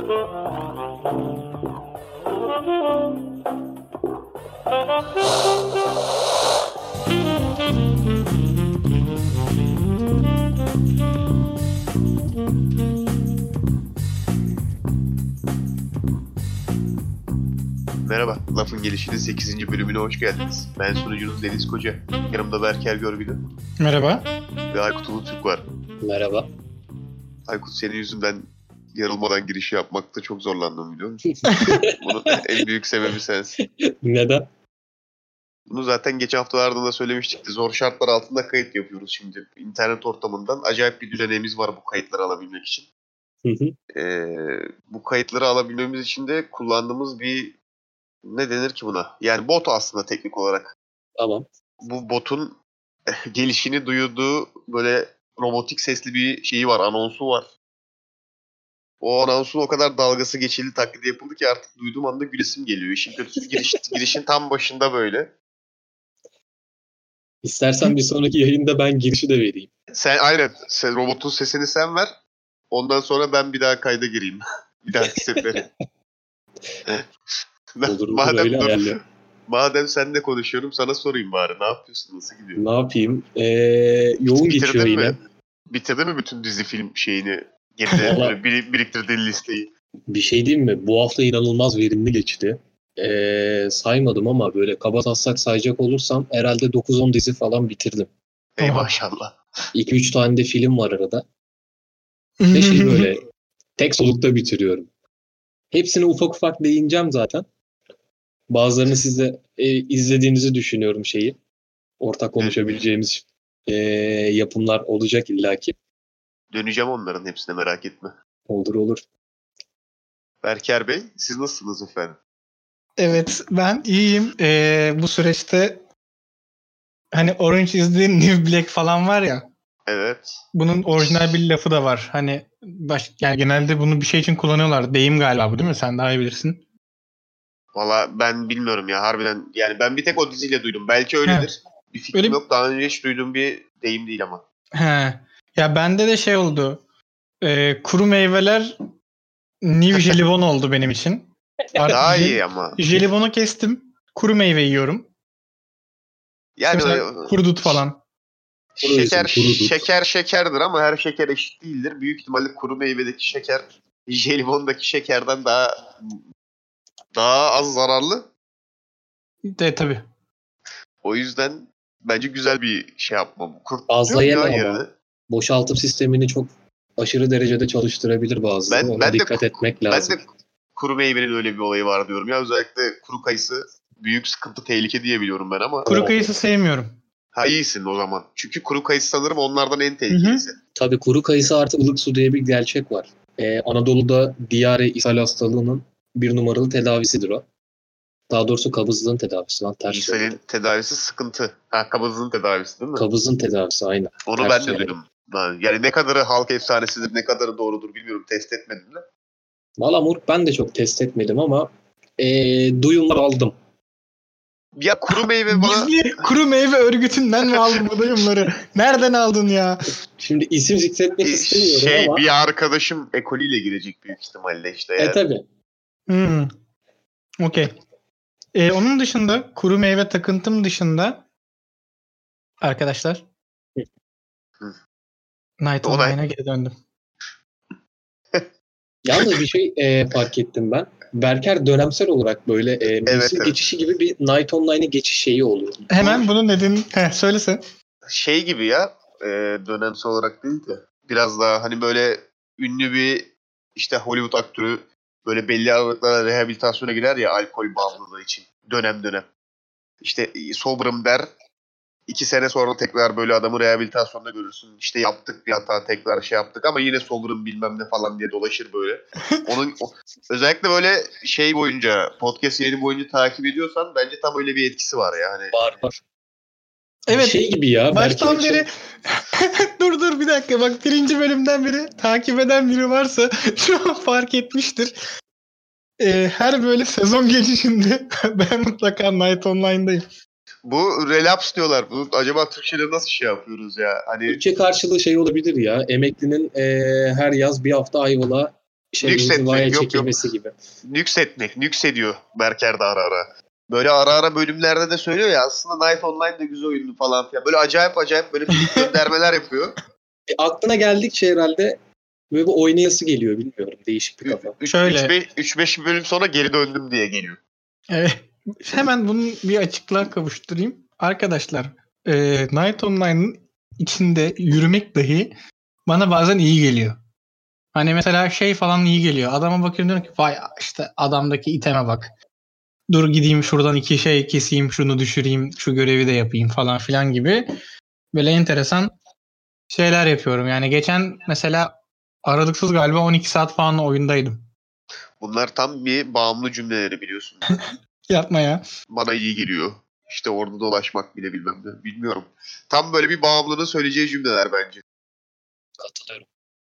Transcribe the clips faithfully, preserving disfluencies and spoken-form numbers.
Merhaba, Lafın Gelişi'nin sekizinci bölümüne hoş geldiniz. Ben sunucunuz Deniz Koca. Yanımda Berker Görgülü Merhaba. ve Aykut Ulutürk var. Merhaba. Aykut, senin yüzünden yarılmadan giriş yapmakta çok zorlandım, biliyor musun? Bunun en büyük sebebi sensin. Neden? Bunu zaten geçen haftalarda da söylemiştik de zor şartlar altında kayıt yapıyoruz şimdi. İnternet ortamından acayip bir düzenimiz var bu kayıtları alabilmek için. Hı hı. Ee, bu kayıtları alabilmemiz için de kullandığımız bir, ne denir ki buna? Yani bot aslında teknik olarak. Tamam. Bu botun gelişini duyurduğu böyle robotik sesli bir şeyi var, anonsu var. O anonsun o kadar dalgası geçildi, taklidi yapıldı ki artık duyduğum anda gülesim geliyor. İşin kötüsü giriş, girişin tam başında böyle. İstersen bir sonraki yayında ben girişi de vereyim. Sen aynen, sen, robotun sesini sen ver. Ondan sonra ben bir daha kayda gireyim. Bir dahaki sefere. Olur olur madem, öyle dur, ayarlı. madem seninle konuşuyorum, sana sorayım bari. Ne yapıyorsun? Nasıl gidiyor? Ne yapayım? Ee, yoğun geçiyor Bitirdin yine. mi? Bitirdin mi bütün dizi film şeyini? Geride böyle bir, biriktirdiğin listeyi. Bir şey diyeyim mi? Bu hafta inanılmaz verimli geçti. Ee, saymadım ama böyle kaba taslak sayacak olursam herhalde dokuz on dizi falan bitirdim. Ey Oha. maşallah. iki üç tane de film var arada. Ve şey böyle tek solukta bitiriyorum. Hepsine ufak ufak değineceğim zaten. Bazılarını siz de e, izlediğinizi düşünüyorum şeyi. Ortak konuşabileceğimiz e, yapımlar olacak illaki. Döneceğim onların hepsine, merak etme. Olur olur. Berker Bey, siz nasılsınız efendim? Evet, ben iyiyim. Ee, bu süreçte hani Orange is the New Black falan var ya. Evet. Bunun orijinal bir lafı da var. Hani baş, yani genelde bunu bir şey için kullanıyorlar. Deyim galiba bu, değil mi? Sen daha iyi bilirsin. Valla ben bilmiyorum ya, harbiden. Yani ben bir tek o diziyle duydum. Belki öyledir. Bir fikrim Öyle- yok. Daha önce hiç duyduğum bir deyim değil ama. He. Ya bende de şey oldu. Ee, kuru meyveler New Jelibon oldu benim için. Artık Daha jel- iyi ama. Jelibonu kestim. Kuru meyve yiyorum. Yani Mesela kuru dut falan. şeker Kuru dut. şeker şekerdir ama her şeker eşit değildir. Büyük ihtimalle kuru meyvedeki şeker jelibondaki şekerden daha daha az zararlı. De tabii. O yüzden bence güzel bir şey yapmam. Kurt Fazla diyorum ya yeme ama. yerine. Boşaltım sistemini çok aşırı derecede çalıştırabilir bazıları. Ben- Ona ben de- dikkat etmek Ben lazım. de kuru meyvenin öyle bir olayı var diyorum ya. Özellikle kuru kayısı büyük sıkıntı, tehlike diye biliyorum ben ama. Kuru kayısı sevmiyorum. Ha, iyisin o zaman. Çünkü kuru kayısı sanırım onlardan en tehlikelisi. Tabii kuru kayısı artı ılık su diye bir gerçek var. Ee, Anadolu'da diyare ishal hastalığının bir numaralı tedavisidir o. Daha doğrusu kabızlığın tedavisi lan, ters İshalin söyledim. tedavisi sıkıntı. Ha, kabızlığın tedavisi değil mi? Kabızın tedavisi aynen. Onu ters ben de söyledim. duydum. Ha, yani ne kadarı halk efsanesidir, ne kadarı doğrudur bilmiyorum. Test etmedim de. Valla moruk ben de çok test etmedim ama ee, duyumlar aldım. Ya kuru meyve bana... Gizli kuru meyve örgütünden mi aldın bu duyumları? Nereden aldın ya? Şimdi isim zikretmek istemiyorum şey ama. bir arkadaşım ekoliyle girecek büyük ihtimalle işte yani. E tabii. Hmm. Okey. Ee, onun dışında kuru meyve takıntım dışında arkadaşlar Hı. Night Olay. Online'a geri döndüm. Yalnız bir şey e, fark ettim ben. Berker dönemsel olarak böyle e, mevsim Evet, evet. geçişi gibi bir Night Online'e geçiş şeyi oluyor. Hemen bunun nedenini Heh, söylesen. Şey gibi ya, e, dönemsel olarak değil de biraz daha hani böyle ünlü bir işte Hollywood aktörü böyle belli aralıklarla rehabilitasyona girer ya, alkol bağımlılığı için dönem dönem. İşte sober'ım der. İki sene sonra tekrar böyle adamı rehabilitasyonda görürsün. İşte yaptık bir hata, tekrar şey yaptık ama yine sober'ım bilmem ne falan diye dolaşır böyle. Onun o- özellikle böyle şey boyunca, podcast yayını boyunca takip ediyorsan bence tam öyle bir etkisi var ya. Hani Var var. Evet. Şey gibi ya. Baştan Berker'in beri dur dur bir dakika, bak birinci bölümden beri takip eden biri varsa şu an fark etmiştir. Ee, her böyle sezon geçişinde ben mutlaka Night Online'dayım. bu relapse diyorlar. Bu acaba Türkçe'de nasıl şey yapıyoruz ya? Hani Türkçe karşılığı şey olabilir ya. Emeklinin e, her yaz bir hafta Ayvalık'a şey Nüksetmek, inzivaya yok, yok. çekilmesi gibi. Nüksetmek, nüksediyor Berker de ara ara. Böyle ara ara bölümlerde de söylüyor ya aslında Knight Online de güzel oyunlu falan filan. Böyle acayip acayip böyle film göndermeler yapıyor. E, aklına geldikçe herhalde böyle bir oynayası geliyor, bilmiyorum. Değişik bir kafa. Şöyle. üç beş bölüm sonra geri döndüm diye geliyor. Evet. Hemen bunun bir açıklığa kavuşturayım. Arkadaşlar, e, Knight Online'ın içinde yürümek dahi bana bazen iyi geliyor. Hani mesela şey falan iyi geliyor. Adama bakıyorum diyorum ki vay işte adamdaki iteme bak. Dur gideyim şuradan iki şey keseyim, şunu düşüreyim, şu görevi de yapayım falan filan gibi. Böyle enteresan şeyler yapıyorum. Yani geçen mesela aralıksız galiba on iki saat falan oyundaydım. Bunlar tam bir bağımlı cümleleri biliyorsun. Yapma ya. Bana iyi geliyor. İşte orada dolaşmak bile bilmem ne. Bilmiyorum. Tam böyle bir bağımlının söyleyeceği cümleler bence. Katılıyorum.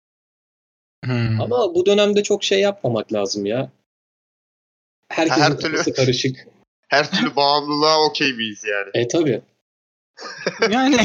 Hmm. Ama bu dönemde çok şey yapmamak lazım ya. Herkesin Her türlü- kafası karışık. Her türlü bağımlılığa okey miyiz yani? E tabii. Yani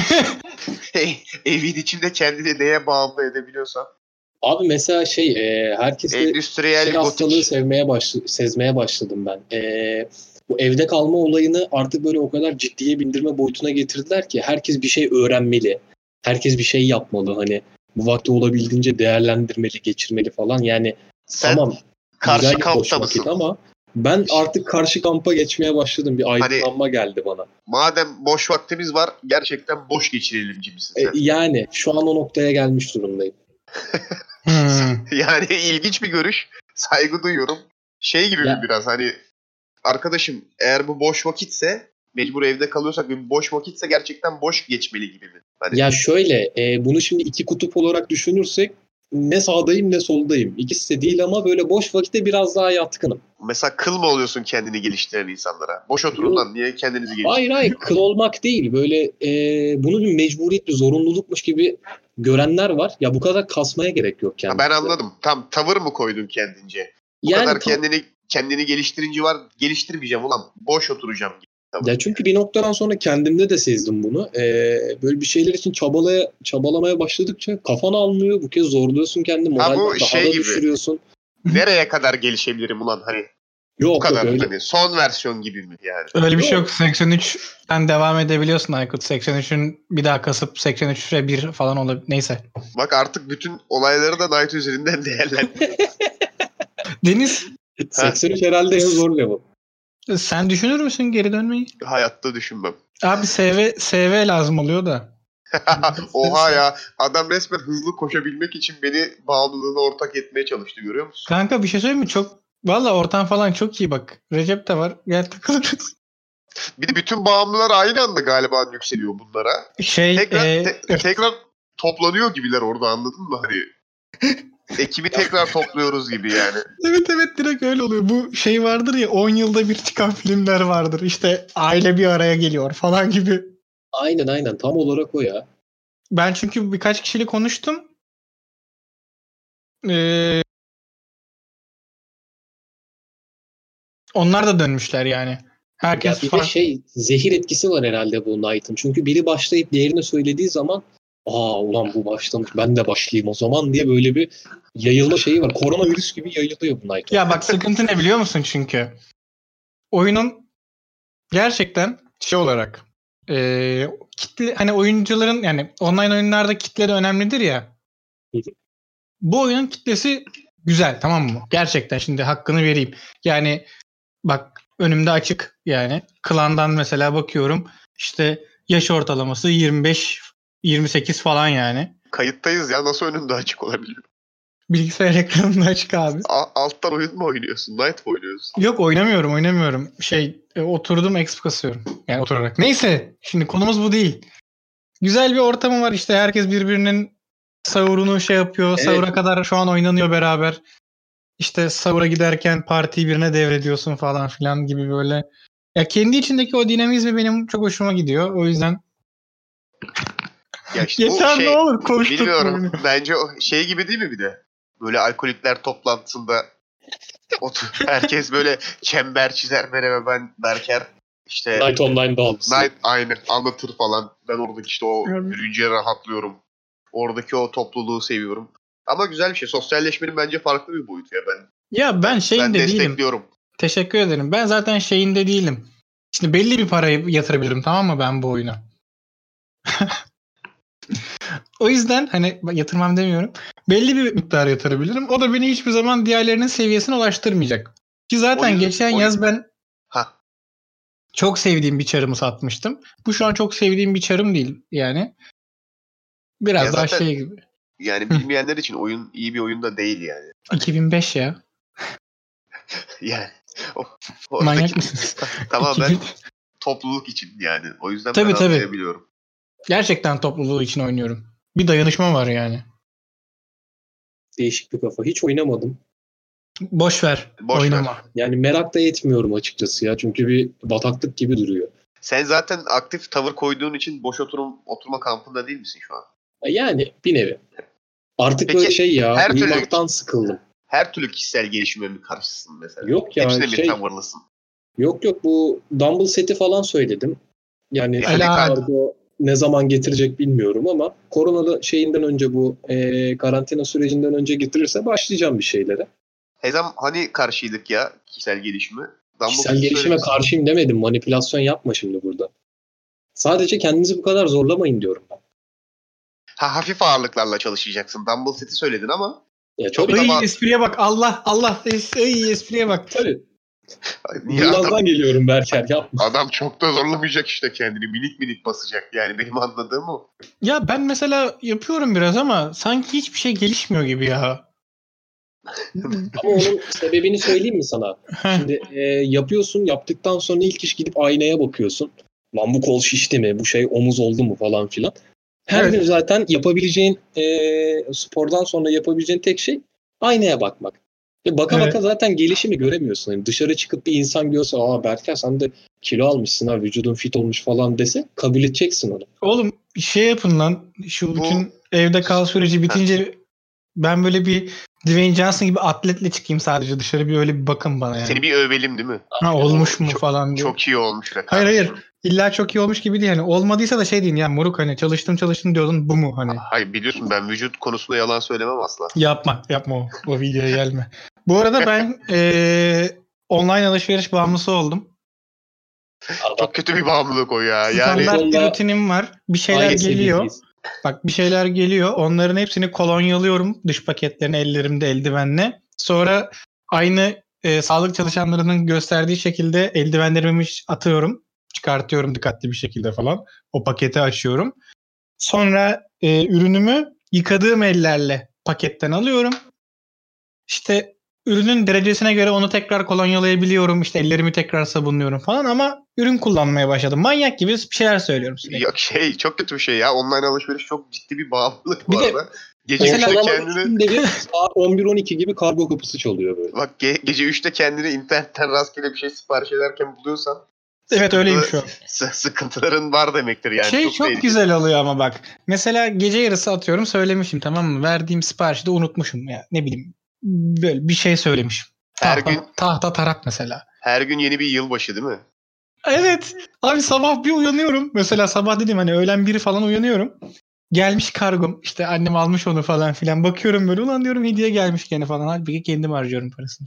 Evin içinde kendini neye bağımlı edebiliyorsan. Abi mesela şey e, herkeste Endüstriyel şey hastalığı gotik. sevmeye başladı, sezmeye başladım ben. E, bu evde kalma olayını artık böyle o kadar ciddiye bindirme boyutuna getirdiler ki herkes bir şey öğrenmeli. Herkes bir şey yapmalı. Hani bu vakti olabildiğince değerlendirmeli, geçirmeli falan. Yani Sen tamam karşı güzel bir boş kampta vakit mısın? ama ben artık karşı kampa geçmeye başladım. Bir Hani- aydınlanma geldi bana. Madem boş vaktimiz var gerçekten boş geçirelim gibisin E, sen. yani şu an o noktaya gelmiş durumdayım. hmm. Yani ilginç bir görüş. Saygı duyuyorum. Şey gibi Ya- mi biraz hani arkadaşım eğer bu boş vakitse mecbur evde kalıyorsak bir boş vakitse gerçekten boş geçmeli gibi mi? Hani Ya şöyle, e, bunu şimdi iki kutup olarak düşünürsek ne sağdayım ne soldayım. İkisi de değil ama böyle boş vakitte biraz daha yatkınım. mesela kıl mı oluyorsun kendini geliştiren insanlara? Boş oturun lan niye kendinizi geliştirin? Hayır hayır kıl olmak değil. Böyle e, bunu bir mecburiyet, bir zorunlulukmuş gibi görenler var. Ya bu kadar kasmaya gerek yok Ha, kendine. ben anladım. Tam tavır mı koydun kendince? Bu Yani kadar tam- kendini kendini geliştirince var geliştirmeyeceğim ulan. Boş oturacağım gibi. Tavır. Ya çünkü bir noktadan sonra kendimde de sezdim bunu. E, böyle bir şeyler için çabalaya, çabalamaya başladıkça kafan almıyor. Bu kez zorluyorsun kendini. Ha, bu Moralden daha şey da gibi. düşürüyorsun. Nereye kadar gelişebilirim ulan hani bu Yok kadar yok öyle. hani son versiyon gibi mi yani? Öyle bir şey Yok. yok. seksen üçten devam edebiliyorsun Aykut. seksen üçün bir daha kasıp seksen üçe bir falan olabilir. Neyse. Bak artık bütün olayları da Knight üzerinden değerlendir. Deniz seksen üç herhalde en zor level. sen düşünür müsün geri dönmeyi? Hayatta düşünmem. Abi S V, S V lazım oluyor da. Oha ya adam resmen hızlı koşabilmek için beni bağımlılığına ortak etmeye çalıştı görüyor musun? Kanka bir şey söyleyeyim mi? Çok valla ortam falan çok iyi bak. Recep de var. Gel takılırız. Bir de bütün bağımlılar aynı anda galiba yükseliyor bunlara. Şey Tekrar e, te- tekrar toplanıyor gibiler orada anladın mı? Hani ekibi tekrar topluyoruz gibi yani. evet evet direkt öyle oluyor. Bu şey vardır ya on yılda bir çıkan filmler vardır. İşte aile bir araya geliyor falan gibi. Aynen aynen tam olarak o ya. Ben çünkü birkaç kişiyle konuştum. Ee, onlar da dönmüşler yani. Ya Herkes bir de farklı. şey zehir etkisi var herhalde bu Knight'ın. Çünkü biri başlayıp diğerini söylediği zaman aa ulan bu başlamış ben de başlayayım o zaman diye böyle bir yayılma şeyi var. Koronavirüs gibi yayılıyor bu Knight. Ya bak sıkıntı ne biliyor musun çünkü? Oyunun gerçekten şey olarak e, kitle hani oyuncuların yani online oyunlarda kitle de önemlidir ya. Hı hı. Bu oyunun kitlesi güzel tamam mı? Gerçekten şimdi hakkını vereyim. Yani bak önümde açık yani. Klan'dan mesela bakıyorum işte yaş ortalaması yirmi beş yirmi sekiz falan yani. Kayıttayız ya nasıl önünde açık olabilir? Bilgisayar ekranında açık abi. A- alttan oyun mu oynuyorsun? Knight mı oynuyorsun? Yok oynamıyorum oynamıyorum. Şey e, oturdum exp kasıyorum. Yani oturarak. Neyse şimdi konumuz bu değil. Güzel bir ortamı var işte herkes birbirinin sahurunu şey yapıyor. Evet. Sahura kadar şu an oynanıyor beraber. İşte sahura giderken partiyi birine devrediyorsun falan filan gibi böyle. Ya kendi içindeki o dinamizmi benim çok hoşuma gidiyor. O yüzden Ya işte bu yeter şey ne olur konuştuk bilmiyorum. Bence o şey gibi değil mi bir de? Böyle alkolikler toplantısında otur, herkes böyle çember çizer merhaba ben Berker işte Knight Online bağımlısı. Knight aynı anlatır falan. Ben oradaki işte o Evet. yürüyünce rahatlıyorum. Oradaki o topluluğu seviyorum. Ama güzel bir şey. Sosyalleşmenin bence farklı bir boyutu ya. Ben Ya ben şeyinde ben değilim. destekliyorum. Teşekkür ederim. Ben zaten şeyinde değilim. Şimdi belli bir parayı yatırabilirim, tamam mı, ben bu oyuna? O yüzden hani yatırmam demiyorum. Belli bir miktar yatırabilirim. O da beni hiçbir zaman diğerlerinin seviyesine ulaştırmayacak. Ki zaten Oyun- geçen oyun- yaz ben Ha. çok sevdiğim bir çarımı satmıştım. Bu şu an çok sevdiğim bir çarım değil yani. Biraz Ya daha zaten- şey gibi. Yani bilmeyenler için oyun iyi bir oyun da değil yani. iki bin beş ya. Yani o, Manyak oradaki mısınız? tamamen iki bin topluluk için yani. O yüzden Tabii, ben tabii. anlayabiliyorum. Gerçekten topluluğu için oynuyorum. Bir dayanışma var yani. Değişik bir kafa. Hiç oynamadım. Boş ver. Boş oynama. ver. Yani merak da etmiyorum açıkçası ya. Çünkü bir bataklık gibi duruyor. Sen zaten aktif tavır koyduğun için boş oturum oturma kampında değil misin şu an? Yani bir nevi. Artık Peki, böyle şey ya. her türlü- Uyumaktan sıkıldım. Her türlü kişisel gelişime mi karşısın mesela? Yok ya Hepsine şey. mi tavırlısın? Yok yok bu Dumble seti falan söyledim. Yani Yani Ala- kargo ne zaman getirecek bilmiyorum ama koronalı şeyinden önce bu e, karantina sürecinden önce getirirse başlayacağım bir şeylere. Hezam hani karşıydık ya kişisel gelişime? Dumble Kişisel Sesi gelişime söylemişsin. karşıyım demedim. Manipülasyon yapma şimdi burada. Sadece kendinizi bu kadar zorlamayın diyorum ben. Ha, hafif ağırlıklarla çalışacaksın. Dumble seti söyledin ama Ya Çok tabii, da- Ay, Tamam. espriye bak. Allah Allah. es- Ay, espriye bak. tabii. niye adam, Birazdan geliyorum Berker yapma. adam çok da zorlamayacak işte kendini. Minik minik basacak yani benim anladığım o. Ya ben mesela yapıyorum biraz ama sanki hiçbir şey gelişmiyor gibi ya. Ama onun sebebini söyleyeyim mi sana? Heh. Şimdi e, yapıyorsun, yaptıktan sonra ilk iş gidip aynaya bakıyorsun. Lan bu kol şişti mi? Bu şey omuz oldu mu falan filan. Her Evet. gün zaten yapabileceğin e, spordan sonra yapabileceğin tek şey aynaya bakmak. Ve baka Evet. baka zaten gelişimi göremiyorsun. Yani dışarı çıkıp bir insan görse aa Berker sen de kilo almışsın ha vücudun fit olmuş falan dese kabul edeceksin onu. Oğlum şey yapın lan. Şu Bu- bütün evde kal süreci bitince ben böyle bir Dwayne Johnson gibi atletle çıkayım sadece dışarı, bir öyle bir bakın bana yani. Seni bir övelim değil mi? Ha, olmuş mu Çok- falan diye. Çok iyi olmuş be Hayır, kardeşim. hayır. İlla çok iyi olmuş gibi değil. Yani olmadıysa da şey diyeyim ya, moruk hani çalıştım çalıştım diyordun, bu mu hani? Hayır biliyorsun ben vücut konusunda yalan söylemem asla. Yapma, yapma o. O videoya gelme. Bu arada ben eee, online alışveriş bağımlısı oldum. Çok kötü bir bağımlılık o ya. Yani Standart bir Sonunda rutinim var. Bir şeyler Aynı geliyor. seviyedeyiz. Bak bir şeyler geliyor. Onların hepsini kolonyalıyorum. Dış paketlerini ellerimde eldivenle. Sonra aynı e, sağlık çalışanlarının gösterdiği şekilde eldivenlerimi atıyorum. Çıkartıyorum dikkatli bir şekilde falan. O paketi açıyorum. Sonra e, ürünümü yıkadığım ellerle paketten alıyorum. İşte ürünün derecesine göre onu tekrar kolonyalayabiliyorum. İşte ellerimi tekrar sabunluyorum falan ama ürün kullanmaya başladım. Manyak gibi bir şeyler söylüyorum sürekli. yok şey çok kötü bir şey ya. Online alışveriş çok ciddi bir bağımlılık bu Bir de- arada. Gece Mesela- üçte Ortalama kendini üçünde bir saat on bir on iki gibi kargo kapısı çalıyor böyle. bak ge- gece üçte kendini internetten rastgele bir şey sipariş ederken buluyorsan Evet, öyleyim sıkıntılı- şu an. s- sıkıntıların var demektir yani. şey çok, tehlikeli. güzel oluyor ama bak. Mesela gece yarısı atıyorum söylemişim, tamam mı? Verdiğim siparişi de unutmuşum ya. Ne bileyim. Böyle bir şey söylemişim. Her Tahta, gün tahta tarak mesela. her gün yeni bir yılbaşı değil mi? Evet. Abi sabah bir uyanıyorum. Mesela sabah dedim hani öğlen biri falan uyanıyorum. Gelmiş kargom. İşte annem almış onu falan filan. Bakıyorum böyle, ulan diyorum hediye gelmiş gene falan. Halbuki kendim harcıyorum parasını.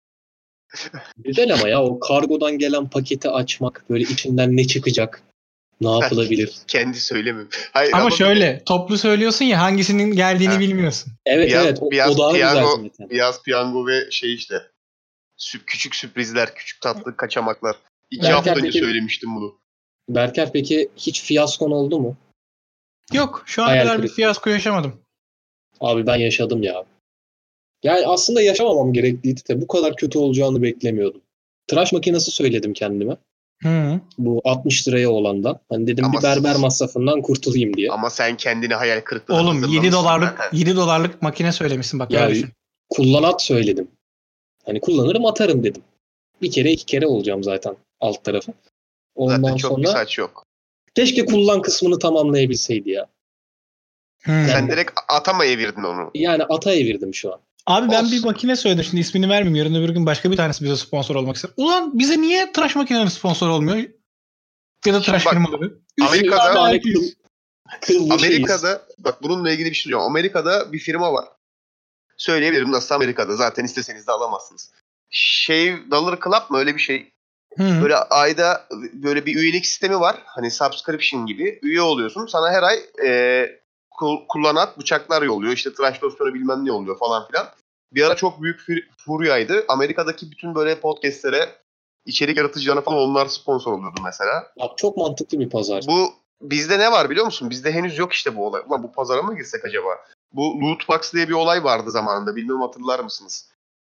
Güzel ama ya o kargodan gelen paketi açmak böyle içinden ne çıkacak? Ne yapılabilir? Kendi söylemiyorum. Hayır, Ama bir de şöyle toplu söylüyorsun ya, hangisinin geldiğini Ha. bilmiyorsun. Evet Biraz- evet o, biraz o daha güzel piyango- zaten. Beyaz piyango ve şey işte sü- küçük sürprizler, küçük tatlı kaçamaklar. İki Berker hafta önce peki- söylemiştim bunu. Berker peki hiç fiyaskon oldu mu? Yok, şu ana Hayal kadar bir kırıklığı. fiyasko yaşamadım. Abi ben yaşadım ya. Yani aslında yaşamamam gerekliydi de bu kadar kötü olacağını beklemiyordum. Tıraş makinesi söyledim kendime. Hı. Bu altmış liraya olandan. Hani dedim Ama bir berber siz- masrafından kurtulayım diye. Ama sen kendini hayal kırıklığına Oğlum hazırlamışsın yedi dolarlık zaten. yedi dolarlık makine söylemişsin bak, Ya, öyle düşün. Kullanat söyledim. Hani kullanırım atarım dedim. Bir kere iki kere olacağım zaten alt tarafı. Ondan Zaten çok bir sonra saç yok. keşke kullan kısmını tamamlayabilseydi ya. Hı. Sen direkt ata mı evirdin onu? Yani ata evirdim şu an. Abi ben Olsun. bir makine söyledim, şimdi ismini vermeyeyim. Yarın öbür gün başka bir tanesi bize sponsor olmak ister. Ulan bize niye tıraş makineleri sponsor olmuyor? Ya da tıraş Bak, firmaları. Amerika'da- Üç tane Yani kıl, kıl bu şeyiz. Amerika'da bak bununla ilgili bir şey söyleyeceğim. Amerika'da bir firma var. söyleyebilirim. Nasıl Amerika'da zaten isteseniz de alamazsınız. Şey Dollar Club mı öyle bir şey? Hı. Böyle ayda böyle bir üyelik sistemi var. Hani subscription gibi. Üye oluyorsun. Sana her ay e, kullanat bıçaklar yolluyor. İşte tıraş losyonu bilmem ne yolluyor falan filan. Bir ara çok büyük furyaydı. Amerika'daki bütün böyle podcastlere, içerik yaratıcılarına falan onlar sponsor oluyordu mesela. Bak çok mantıklı bir pazar. Bu bizde ne var biliyor musun? Bizde henüz yok işte bu olay. Ulan bu pazara mı girsek acaba? Bu loot box diye bir olay vardı zamanında. Bilmiyorum hatırlar mısınız?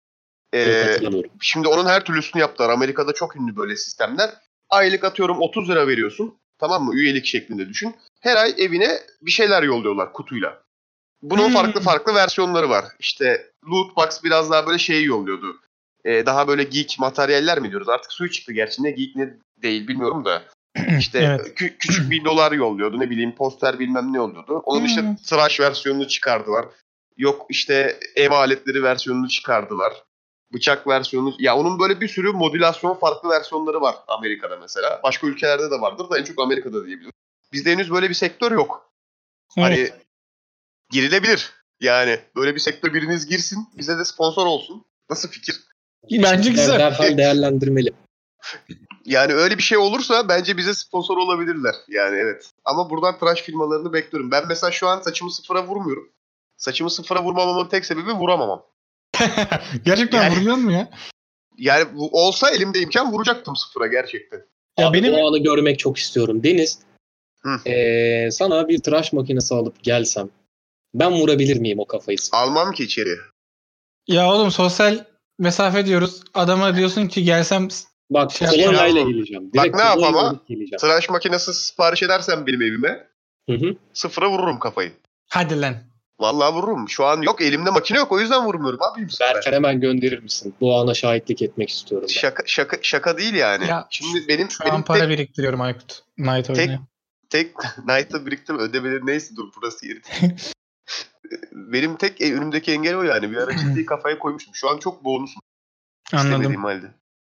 Ee, şimdi onun her türlüsünü yaptılar. Amerika'da çok ünlü böyle sistemler. Aylık atıyorum otuz lira veriyorsun. Tamam mı? Üyelik şeklinde düşün. Her ay evine bir şeyler yolluyorlar kutuyla. Bunun hmm. farklı farklı versiyonları var. İşte loot box biraz daha böyle şey yolluyordu. Ee, daha böyle geek materyaller mi diyoruz? Artık suyu çıktı gerçi. Ne geek ne değil bilmiyorum da. İşte evet. kü- küçük bir dolar yolluyordu. Ne bileyim poster bilmem ne yolluyordu. Onun işte hmm. tıraş versiyonunu çıkardılar. Yok işte ev aletleri versiyonunu çıkardılar. Bıçak versiyonu. Ya onun böyle bir sürü modülasyon farklı versiyonları var Amerika'da mesela. Başka ülkelerde de vardır da en çok Amerika'da diyebilirim. Bizde henüz böyle bir sektör yok. Evet. Hani girilebilir. Yani böyle bir sektör biriniz girsin. Bize de sponsor olsun. Nasıl fikir? Bence güzel. Derhal değerlendirmeli. Yani öyle bir şey olursa bence bize sponsor olabilirler. Yani evet. Ama buradan tıraş firmalarını bekliyorum. Ben mesela şu an saçımı sıfıra vurmuyorum. Saçımı sıfıra vurmamamın tek sebebi vuramamam. Gerçekten yani, vuruyor mu ya? Yani olsa elimde imkan vuracaktım sıfıra gerçekten. Ya abi benim o anı görmek çok istiyorum. Deniz, ee, sana bir tıraş makinesi alıp gelsem ben vurabilir miyim o kafayı? Almam ki içeri. Ya oğlum sosyal mesafe diyoruz. Adama diyorsun ki gelsem... Bak şey kolonyayla geleceğim. Direkt bak ne yap ama tıraş makinesi sipariş edersen benim evime hı hı. sıfıra vururum kafayı. Hadi lan. Vallahi vururum. Şu an yok elimde makine yok o yüzden vurmuyorum abi. Berker hemen gönderir misin? Bu ana şahitlik etmek istiyorum. Ben. Şaka şaka şaka değil yani. Ya, şimdi benim şu benim an para tek, biriktiriyorum Aykut. Night tek tek Night'ı biriktirme ödemeleri neyse dur burası yeri. Benim tek önümdeki engel o yani. Bir ara ciddi kafaya koymuştum. Şu an çok boğulmuşum. Anladım. İstemediğim halde.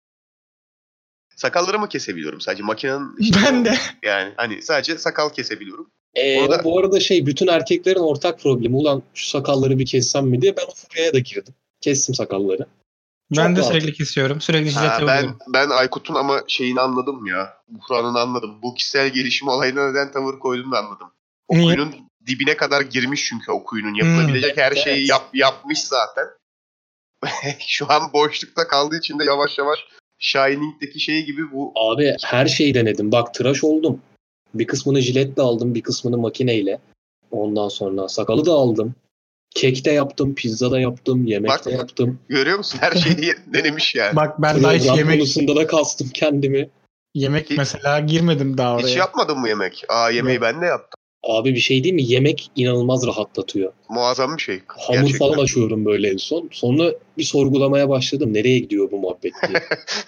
Sakallarımı kesebiliyorum sadece makinenin. Işte ben de. Yani hani sadece sakal kesebiliyorum. Ee, Orada... Bu arada şey bütün erkeklerin ortak problemi. Ulan şu sakalları bir kessem mi diye ben o furyaya da girdim. Kestim sakalları. Ben Çok de rahat. Sürekli kesiyorum. Sürekli jilete ben, ben Aykut'un ama şeyini anladım ya. Buhranını anladım. Bu kişisel gelişim olayına neden tavır koyduğunu anladım. O Niye? Kuyunun dibine kadar girmiş çünkü o kuyunun. Yapılabilecek hmm. her şeyi evet. yap, yapmış zaten. Şu an boşlukta kaldığı için de yavaş yavaş Shining'deki şey gibi bu. Abi her şeyi denedim. Bak tıraş oldum. Bir kısmını jiletle aldım. Bir kısmını makineyle. Ondan sonra sakalı da aldım. Kek de yaptım. Pizza da yaptım. Yemek Bak, de yaptım. Görüyor musun? Her şeyi denemiş yani. Bak ben daha hiç yemek... konusunda da kastım kendimi. Yemek hiç, mesela girmedim daha oraya. Hiç yapmadın mı yemek? Aa yemeği ben de yaptım. Abi bir şey değil mi? Yemek inanılmaz rahatlatıyor. Muazzam bir şey. Hamur gerçekten. Falan açıyorum böyle en son. Sonra bir sorgulamaya başladım. Nereye gidiyor bu muhabbet diye.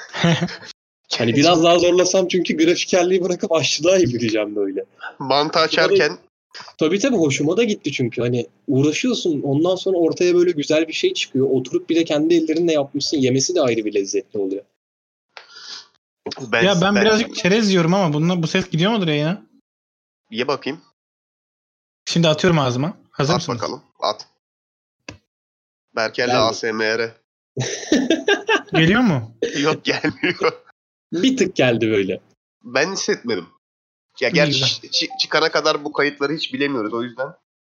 Hani biraz daha zorlasam çünkü grafikerliği bırakıp aşçılığa gideceğim böyle. Mantı açarken. Da, tabii tabii hoşuma da gitti çünkü. Hani uğraşıyorsun ondan sonra ortaya böyle güzel bir şey çıkıyor. Oturup bir de kendi ellerinle yapmışsın. Yemesi de ayrı bir lezzetli oluyor. Ben, ya ben, ben birazcık çerez yiyorum ama bununla, bu ses gidiyor mudur yayına? Ye bakayım. Şimdi atıyorum ağzıma. Hazır at mısınız? At bakalım. At. Berker'le A S M R. Geliyor mu? Yok gelmiyor. Bir tık geldi böyle. Ben hissetmedim. Ya gerçi ç- çıkana kadar bu kayıtları hiç bilemiyoruz o yüzden.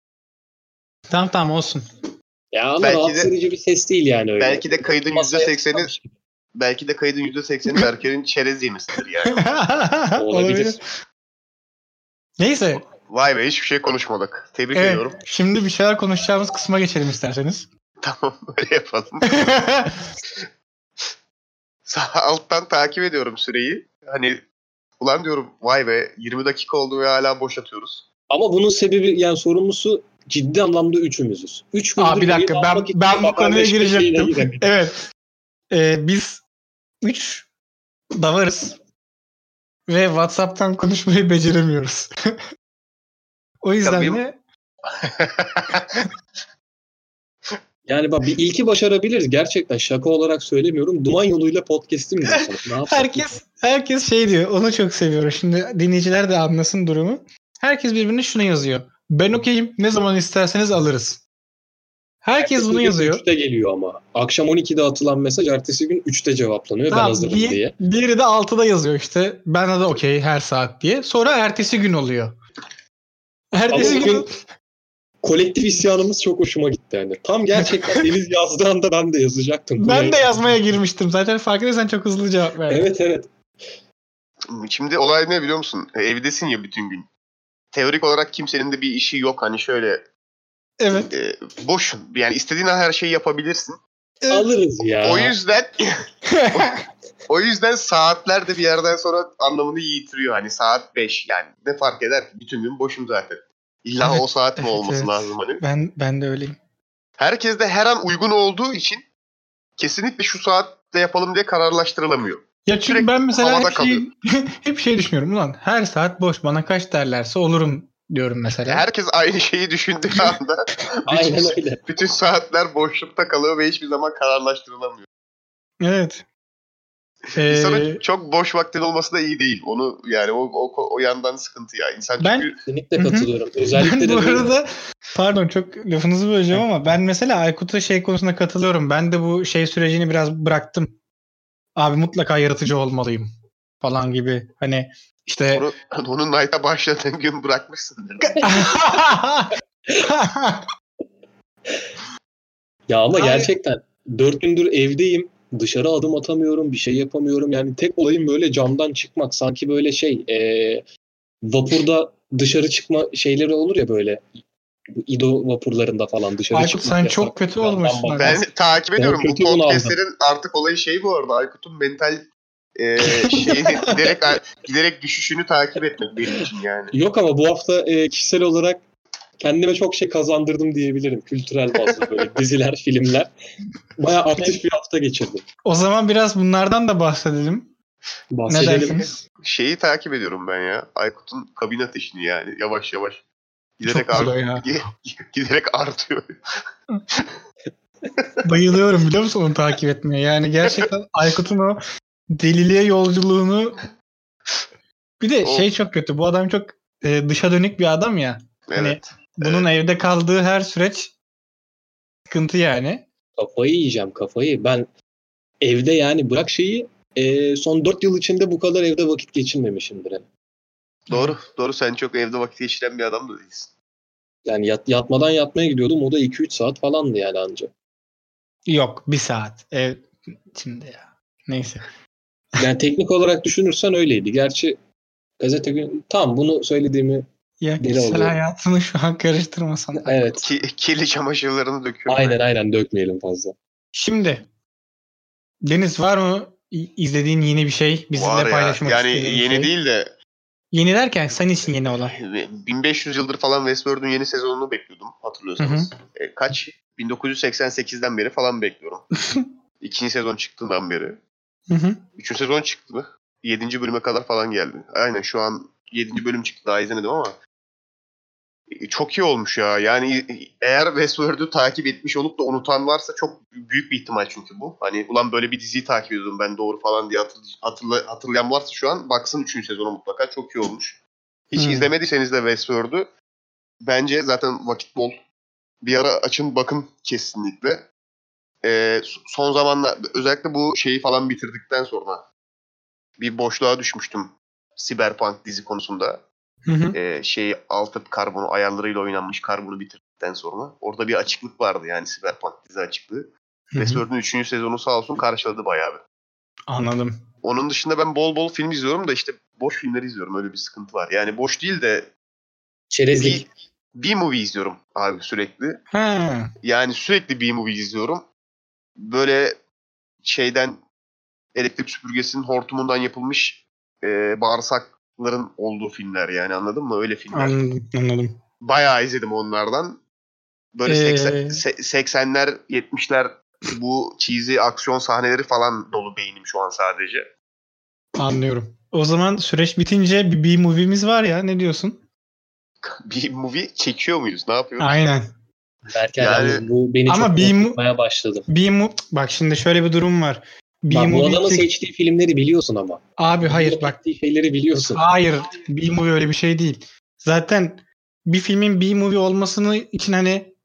Tamam tamam olsun. Ya ama rahatsız edici bir ses değil yani öyle. Belki de kaydın yüzde sekseni belki de kaydın yüzde sekseni Berker'in çerez yemesidir yani. Olabilir. Neyse. Vay be hiçbir şey konuşmadık. Tebrik evet, ediyorum. Şimdi bir şeyler konuşacağımız kısma geçelim isterseniz. Tamam öyle yapalım. Sağ alttan takip ediyorum süreyi. Hani ulan diyorum vay be yirmi dakika oldu ve hala boş atıyoruz. Ama bunun sebebi yani sorumlusu ciddi anlamda üçümüzüz. Üç Aa bir dakika ben ben bu konuya girecektim. Evet. Ee, biz üç davarız ve WhatsApp'tan konuşmayı beceremiyoruz. O yüzden Tabii. de yani bak bir ilki başarabiliriz gerçekten şaka olarak söylemiyorum. Duman yoluyla podcast'im mi? herkes herkes şey diyor. Onu çok seviyorum. Şimdi dinleyiciler de anlasın durumu. Herkes birbirine şunu yazıyor. Ben okeyim. Ne zaman isterseniz alırız. Herkes bunu Bugün yazıyor. üçte geliyor ama. Akşam on ikide atılan mesaj ertesi gün üçte cevaplanıyor. Ben Tamam, hazırım bir, diye. Diğeri de altıda yazıyor işte. Ben de okey her saat diye. Sonra ertesi gün oluyor. Ertesi Ama gün bugün kolektif isyanımız çok hoşuma gitti yani. Tam gerçekten Deniz yazdığı anda ben de yazacaktım. Bu ben ne? de yazmaya girmiştim. Zaten fark edersen çok hızlı cevap verdin. Evet evet. Şimdi olay ne biliyor musun? E, Evdesin ya bütün gün. Teorik olarak kimsenin de bir işi yok. Hani şöyle Evet. e, boş. Yani istediğin her şeyi yapabilirsin. Evet. Alırız ya. O yüzden o yüzden saatler de bir yerden sonra anlamını yitiriyor. Hani saat beş yani ne fark eder ki? Bütün gün boşum zaten. İlla Evet, o saat mi evet, olması evet. lazım hani? Ben ben de öyleyim. Herkes de her an uygun olduğu için kesinlikle şu saatte yapalım diye kararlaştırılamıyor. Ya çünkü Sürekli ben mesela havada hep şey, hep şey düşünüyorum. Ulan her saat boş, bana kaç derlerse olurum diyorum mesela. Herkes aynı şeyi düşündüğü anda Aynen bütün, öyle. bütün saatler boşlukta kalıyor ve hiçbir zaman kararlaştırılamıyor. Evet. Ee, İnsanın çok boş vaktin olması da iyi değil. Onu yani o o, o yandan sıkıntı ya. İnsan Ben- çünkü Kesinlikle Hı hı. katılıyorum. Özellikle ben de bu böyle- arada pardon çok lafınızı böleceğim ama ben mesela Aykut'a şey konusunda katılıyorum. Ben de bu şey sürecini biraz bıraktım. Abi mutlaka yaratıcı olmalıyım falan gibi. Hani işte onu, onun Knight'a başladığın gün bırakmışsın. Ya ama Hayır. gerçekten dört gündür evdeyim. Dışarı adım atamıyorum. Bir şey yapamıyorum. Yani tek olayım böyle camdan çıkmak. Sanki böyle şey e, vapurda dışarı çıkma şeyleri olur ya böyle. Bu İdo vapurlarında falan dışarı Aykut, çıkmak sen yasak. çok kötü Camdan olmuşsun bakmak. aga. Ben takip ediyorum. Bu kötü bunu podcastlerin artık olayı şey bu arada. Aykut'un mental e, şeyini giderek giderek düşüşünü takip etmek benim için yani. Yok ama bu hafta e, kişisel olarak kendime çok şey kazandırdım diyebilirim. Kültürel bazı böyle diziler, filmler. Bayağı aktif bir hafta geçirdim. O zaman biraz bunlardan da bahsedelim. Ne Bahsedelim. dersiniz? Şeyi takip ediyorum ben ya. Aykut'un kabin ateşini yani yavaş yavaş. Giderek Çok güzel art- ya. giderek artıyor. Bayılıyorum biliyor musun onu takip etmeye. Yani gerçekten Aykut'un o deliliğe yolculuğunu bir de O- şey çok kötü. Bu adam çok e, dışa dönük bir adam ya. Hani Evet. bunun evde kaldığı her süreç sıkıntı yani. Kafayı yiyeceğim kafayı. Ben evde yani bırak şeyi e, son dört yıl içinde bu kadar evde vakit geçirmemişimdir. Yani, Doğru. Doğru. Sen çok evde vakit geçiren bir adam da değilsin. yani yat, yatmadan yatmaya gidiyordum. O da iki üç saat falandı yani anca. Yok bir saat. Ev şimdi ya. Neyse. Yani teknik olarak düşünürsen öyleydi. Gerçi gazete gün tam bunu söylediğimi Ya Deli kişisel oluyor. hayatını şu an karıştırmasan. evet. Ki, kirli çamaşırlarını döküyorum. Aynen aynen dökmeyelim fazla. Şimdi Deniz var mı i- izlediğin yeni bir şey bizimle Var ya. paylaşmak Yani istediğin bir yeni şey? değil de Yeni derken senin için yeni olan. bin beş yüz yıldır falan Westworld'un yeni sezonunu bekliyordum hatırlıyorsanız. E, kaç? bin dokuz yüz seksen sekizden beri falan bekliyorum. İkinci sezon çıktığından beri. Hı hı. Üçüncü sezon çıktı mı? Yedinci bölüme kadar falan geldi. Aynen şu an yedinci bölüm çıktı, daha izlemedim ama e, çok iyi olmuş ya. Yani eğer Westworld'u takip etmiş olup da unutan varsa çok büyük bir ihtimal çünkü bu. Hani ulan böyle bir diziyi takip ediyordum ben doğru falan diye hatırl- hatırla- hatırlayan varsa şu an baksın üçüncü sezonu mutlaka, çok iyi olmuş. Hiç Hmm. izlemediyseniz de Westworld'u bence zaten vakit bol. Bir ara açın bakın kesinlikle. Ee, son zamanlar özellikle bu şeyi falan bitirdikten sonra bir boşluğa düşmüştüm Cyberpunk dizi konusunda. Hı hı. Ee, şey altı karbonu ayarlarıyla oynanmış karbonu bitirdikten sonra. Orada bir açıklık vardı yani Cyberpunk dizi açıklığı. Hı hı. Westworld'un üçüncü sezonu sağ olsun karşıladı bayağı bir. Anladım. Onun dışında ben bol bol film izliyorum da işte boş filmler izliyorum, öyle bir sıkıntı var. Yani boş değil de Çerezlik. B-movie izliyorum abi sürekli. Ha. Yani sürekli B-movie izliyorum. Böyle şeyden elektrik süpürgesinin hortumundan yapılmış e, bağırsakların olduğu filmler yani, anladın mı? Öyle filmler. Anladım. Anladım. Bayağı izledim onlardan. Böyle Ee, seksen, se- seksenler yetmişler bu cheesy aksiyon sahneleri falan dolu beynim şu an sadece. Anlıyorum. O zaman süreç bitince bir B-movie'miz var ya. Ne diyorsun? B-movie çekiyor muyuz? Ne yapıyoruz? Aynen. Berker Yani- yalnız bu beni Ama çok bir mu- korkutmaya başladı. B-movie... Bak şimdi şöyle bir durum var. Bak bu B-movie adamın çek- seçtiği filmleri biliyorsun ama. Abi hayır bak. Seçtiği şeyleri biliyorsun. Hayır. B-movie öyle bir şey değil. Zaten bir filmin B-movie olmasını için hani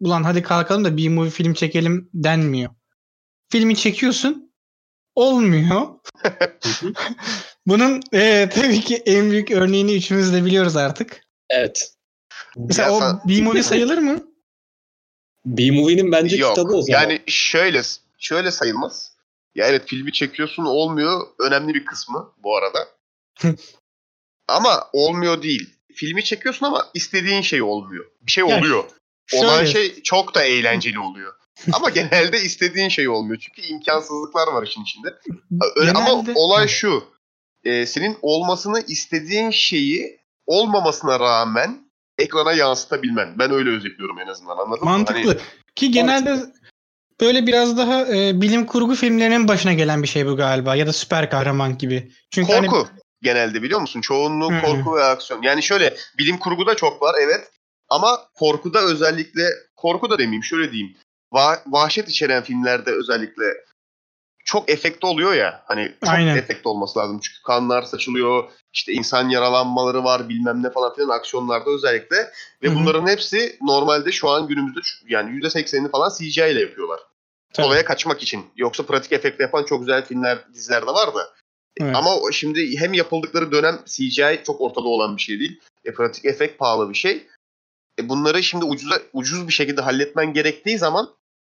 ulan hadi kalkalım da B-movie film çekelim denmiyor. Filmi çekiyorsun. Olmuyor. Bunun e, tabii ki en büyük örneğini üçümüz de biliyoruz artık. Evet. Mesela Ya o sen- B-movie sayılır mı? B-Movie'nin bence Yok. kitabı o zaman. Yani şöyle şöyle sayılmaz. Ya evet, filmi çekiyorsun olmuyor. Önemli bir kısmı bu arada. Ama olmuyor değil. Filmi çekiyorsun ama istediğin şey olmuyor. Bir şey Ya oluyor. Olan Şöyle, şey çok da eğlenceli oluyor. Ama genelde istediğin şey olmuyor. Çünkü imkansızlıklar var işin içinde. Öyle, ama genelde- olay şu. E, senin olmasını istediğin şeyi olmamasına rağmen ekrana yansıtabilmen. Ben öyle özetliyorum en azından, anladın mantıklı. mı? Hani, Ki genelde böyle biraz daha e, bilim kurgu filmlerinin başına gelen bir şey bu galiba. Ya da süper kahraman gibi. Çünkü hani- korku genelde, biliyor musun? Çoğunluğu Hı. korku ve aksiyon. Yani şöyle, bilim kurguda çok var evet. Ama korkuda özellikle, korku da demeyeyim, şöyle diyeyim. Va- vahşet içeren filmlerde özellikle çok efekti oluyor ya. Hani çok Aynen. efekti olması lazım. Çünkü kanlar saçılıyor. İşte insan yaralanmaları var, bilmem ne falan filan, aksiyonlarda özellikle. Ve Hı hı. bunların hepsi normalde şu an günümüzde yani yüzde seksenini falan C G I ile yapıyorlar. Tabii. Olaya kaçmak için. Yoksa pratik efektle yapan çok güzel filmler, diziler de var da. Evet. Ama o- şimdi hem yapıldıkları dönem C G I çok ortada olan bir şey değil. E, pratik efekt pahalı bir şey. E, bunları şimdi ucuza, ucuz bir şekilde halletmen gerektiği zaman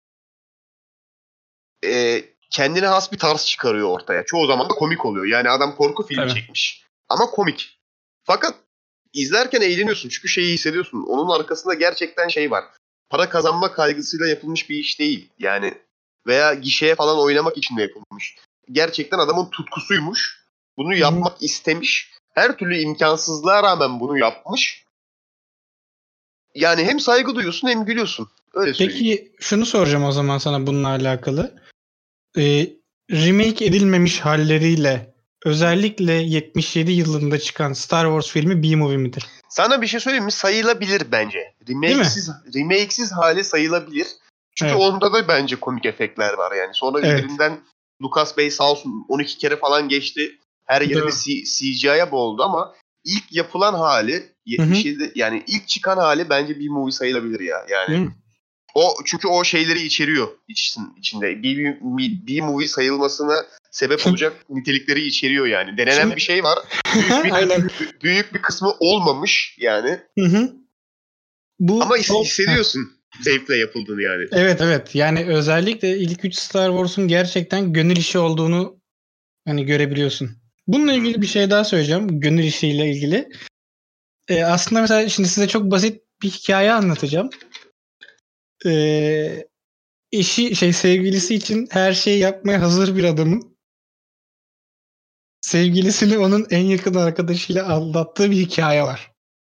e, kendine has bir tarz çıkarıyor ortaya. Çoğu zaman da komik oluyor. Yani adam korku filmi Tabii. çekmiş. Ama komik. Fakat izlerken eğleniyorsun. Çünkü şeyi hissediyorsun. Onun arkasında gerçekten şey var. Para kazanma kaygısıyla yapılmış bir iş değil. Yani veya gişeye falan oynamak için de yapılmış. Gerçekten adamın tutkusuymuş. Bunu yapmak istemiş. Her türlü imkansızlığa rağmen bunu yapmış. Yani hem saygı duyuyorsun hem gülüyorsun. Öyle söyleyeyim. Peki şunu soracağım o zaman sana bununla alakalı. Ee, remake edilmemiş halleriyle özellikle yetmiş yedi yılında çıkan Star Wars filmi B-movie midir? Sana bir şey söyleyeyim mi? Sayılabilir bence. Remake'siz, remake'siz hali sayılabilir. Çünkü Evet. onda da bence komik efektler var yani. Sonra Evet. üzerinden Lucas Bey sağ olsun on iki kere falan geçti. Her yerini Doğru. C- CGI'ye boğuldu ama ilk yapılan hali yetmiş yedi, yani ilk çıkan hali bence bir movie sayılabilir ya. Yani Değil mi? o çünkü o şeyleri içeriyor içsin içinde. Bir, bir, bir movie sayılmasına sebep olacak nitelikleri içeriyor yani. Denenen Şimdi- bir şey var. Büyük bir, Aynen. büyük bir kısmı olmamış yani. Hı hı. Bu Ama his- çok- hissediyorsun zevkle yapıldığını yani. Evet evet. Yani özellikle ilk üç Star Wars'un gerçekten gönül işi olduğunu hani görebiliyorsun. Bununla ilgili bir şey daha söyleyeceğim. Gönül işiyle ilgili. Ee, aslında mesela şimdi size çok basit bir hikaye anlatacağım. Ee, eşi şey sevgilisi için her şeyi yapmaya hazır bir adamın sevgilisini onun en yakın arkadaşıyla aldattığı bir hikaye var.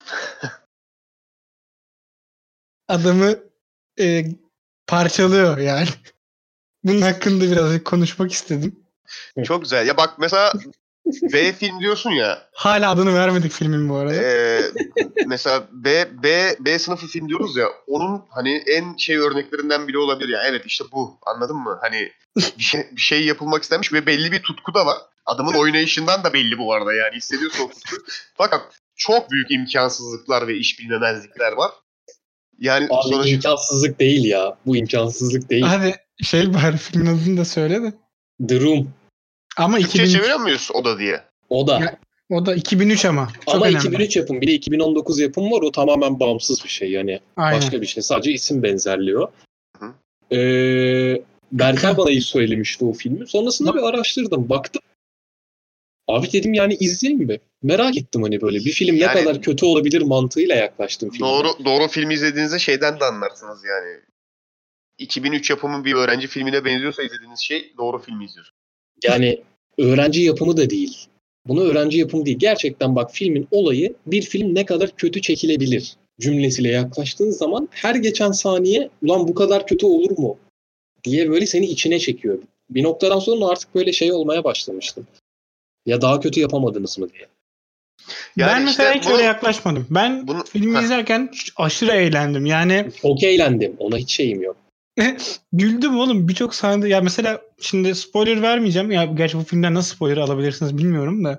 Adamı e, parçalıyor yani. Bunun hakkında birazcık konuşmak istedim. Çok güzel. Ya bak mesela B film diyorsun ya. Hala adını vermedik filmin bu arada. e, mesela B, B, B sınıfı film diyoruz ya. Onun hani en şey örneklerinden biri olabilir ya. Evet işte bu. Anladın mı? Hani bir şey, bir şey yapılmak istenmiş ve belli bir tutku da var. Adamın oynayışından da belli bu arada yani. Hissediyorsun o tutku. Fakat çok büyük imkansızlıklar ve iş bilmemezlikler var. Yani Abi sonuç... imkansızlık değil ya. Bu imkansızlık değil. Hadi şey bari filmin adını da söyle de. The Room. Ama Türkçe iki bin üç. çeviriyor muyuz o da diye? O da. Ya, o da iki bin üç ama. Çok Ama önemli. iki bin üç yapım. Bir de iki bin on dokuz yapım var. O tamamen bağımsız bir şey. Yani Aynen. başka bir şey. Sadece isim benzerliyor. Hı. Ee, Berkay bana iyi söylemişti o filmi. Sonrasında bir araştırdım. Baktım. Abi dedim yani izleyeyim mi? Merak ettim hani böyle. Bir film Yani- ne kadar kötü olabilir mantığıyla yaklaştım filme. Doğru doğru filmi izlediğinizde şeyden de anlarsınız yani. iki bin üç yapımı bir öğrenci filmine benziyorsa izlediğiniz şey doğru filmi izliyorsunuz. Yani öğrenci yapımı da değil. Bunu öğrenci yapımı değil. Gerçekten bak filmin olayı bir film ne kadar kötü çekilebilir cümlesiyle yaklaştığın zaman her geçen saniye ulan bu kadar kötü olur mu diye böyle seni içine çekiyor. Bir noktadan sonra artık böyle şey olmaya başlamıştım. Ya daha kötü yapamadınız mı diye. Yani ben mesela işte hiç bunu- öyle yaklaşmadım. Ben bunu- filmi Heh. izlerken aşırı eğlendim. Yani Çok eğlendim. Ona hiç şeyim yok. güldüm oğlum birçok sahnede. Ya mesela şimdi spoiler vermeyeceğim. Ya gerçi bu filmden nasıl spoiler alabilirsiniz bilmiyorum da.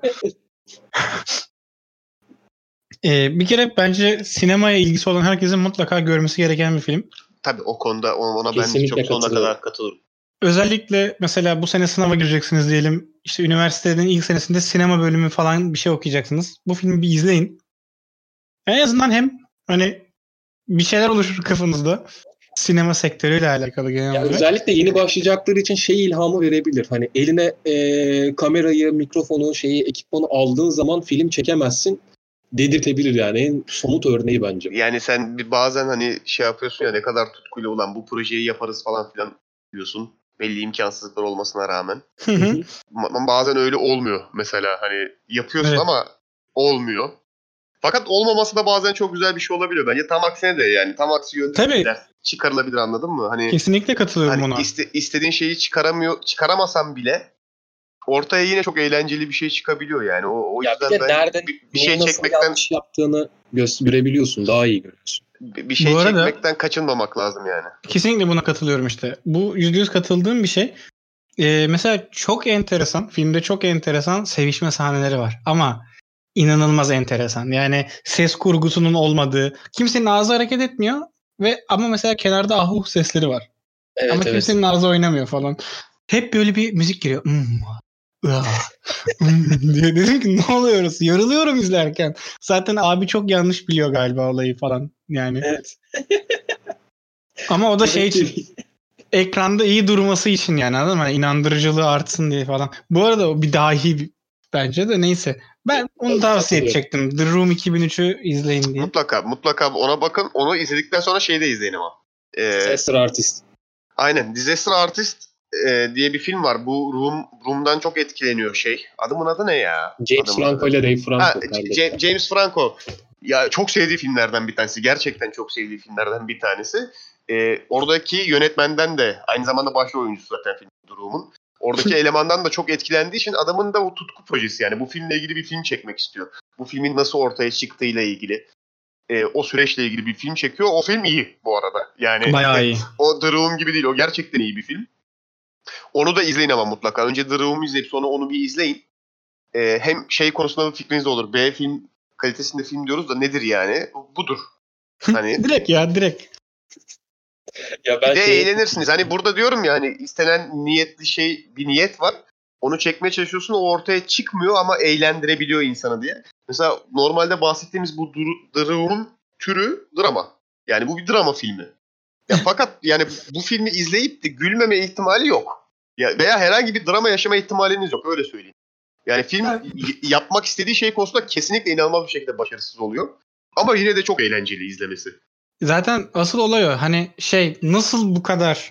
Ee, bir kere bence sinemaya ilgisi olan herkesin mutlaka görmesi gereken bir film. tabii o konuda ona ben Kesinlikle çok sonuna katılıyorum. kadar katılırım. Özellikle mesela bu sene sınava gireceksiniz diyelim. İşte üniversitenin ilk senesinde sinema bölümü falan bir şey okuyacaksınız. Bu filmi bir izleyin. En azından hem hani bir şeyler oluşur kafanızda. Sinema sektörüyle alakalı genel Ya olarak. özellikle yeni başlayacakları için şey ilhamı verebilir. Hani eline e, kamerayı, mikrofonu, şeyi, ekipmanı aldığın zaman film çekemezsin dedirtebilir yani. En somut örneği bence. Yani sen bir bazen hani şey yapıyorsun ya, ne kadar tutkuyla olan bu projeyi yaparız falan filan diyorsun. Belli imkansızlıklar olmasına rağmen. Hı hı. Ama bazen öyle olmuyor mesela, hani yapıyorsun Evet. ama olmuyor. Fakat olmaması da bazen çok güzel bir şey olabiliyor. Bence tam aksine de, yani tam aksi yönde Tabii. ders çıkarılabilir, anladın mı? Hani, Kesinlikle katılıyorum hani ona. iste, istediğin şeyi çıkaramıyor, çıkaramasan bile ortaya yine çok eğlenceli bir şey çıkabiliyor yani. O, o Ya yüzden bir de ben nereden, bir, bir neyi şey nasıl çekmekten yanlış yaptığını gö- görebiliyorsun. Daha iyi görüyorsun. bir şey Bu arada- çekmekten kaçınmamak lazım yani. Kesinlikle buna katılıyorum işte. Bu yüzde yüz katıldığım bir şey. Ee, mesela çok enteresan, filmde çok enteresan sevişme sahneleri var. Ama inanılmaz enteresan. Yani ses kurgusunun olmadığı, kimsenin ağzı hareket etmiyor ve ama mesela kenarda ahuh sesleri var. Evet ama evet. kimsenin ağzı oynamıyor falan. Hep böyle bir müzik giriyor. Hmm, ah, hmm diye dedim ki ne oluyoruz? Yarılıyorum izlerken. Zaten abi çok yanlış biliyor galiba olayı falan yani. Evet. Ama o da şey Demek ki- için, ekranda iyi durması için yani, anladın mı? Hani inandırıcılığı artsın diye falan. Bu arada o bir dahi bir- bence de, neyse. Ben onu tavsiye edecektim. The Room iki bin üçü izleyin diye. Mutlaka mutlaka ona bakın. Onu izledikten sonra şeyi de izleyin ama. Ee, Disaster Artist. aynen. Disaster Artist e, diye bir film var. Bu Room, Room'dan çok etkileniyor şey. Adamın adı ne ya? James Adamın Franco adı. ile Ray Ha, Franco J- kardeşler. James Franco. Ya çok sevdiği filmlerden bir tanesi. Gerçekten çok sevdiği filmlerden bir tanesi. Ee, oradaki yönetmenden de aynı zamanda başrol oyuncusu zaten film Room'un. Oradaki elemandan da çok etkilendiği için adamın da o tutku projesi, yani bu filmle ilgili bir film çekmek istiyor. Bu filmin nasıl ortaya çıktığıyla ilgili, e, o süreçle ilgili bir film çekiyor. O film iyi bu arada. Yani Bayağı iyi. o The Room gibi değil. O gerçekten iyi bir film. Onu da izleyin ama mutlaka. Önce The Room'u izleyip sonra onu bir izleyin. E, hem şey konusunda bir fikriniz olur. B film kalitesinde film diyoruz da nedir yani? Budur. Hani direkt ya direkt. Ya bir ben de şey eğlenirsiniz. Hani burada diyorum ya, hani istenen niyetli şey, bir niyet var. Onu çekmeye çalışıyorsun, o ortaya çıkmıyor ama eğlendirebiliyor insanı diye. Mesela normalde bahsettiğimiz bu The Room'un türü drama. Yani bu bir drama filmi. Ya fakat yani bu filmi izleyip de gülmeme ihtimali yok. Ya veya herhangi bir drama yaşama ihtimaliniz yok, öyle söyleyeyim. Yani film y- yapmak istediği şey konusunda kesinlikle inanılmaz bir şekilde başarısız oluyor. Ama yine de çok eğlenceli izlemesi. Zaten asıl olay o. Hani şey, nasıl bu kadar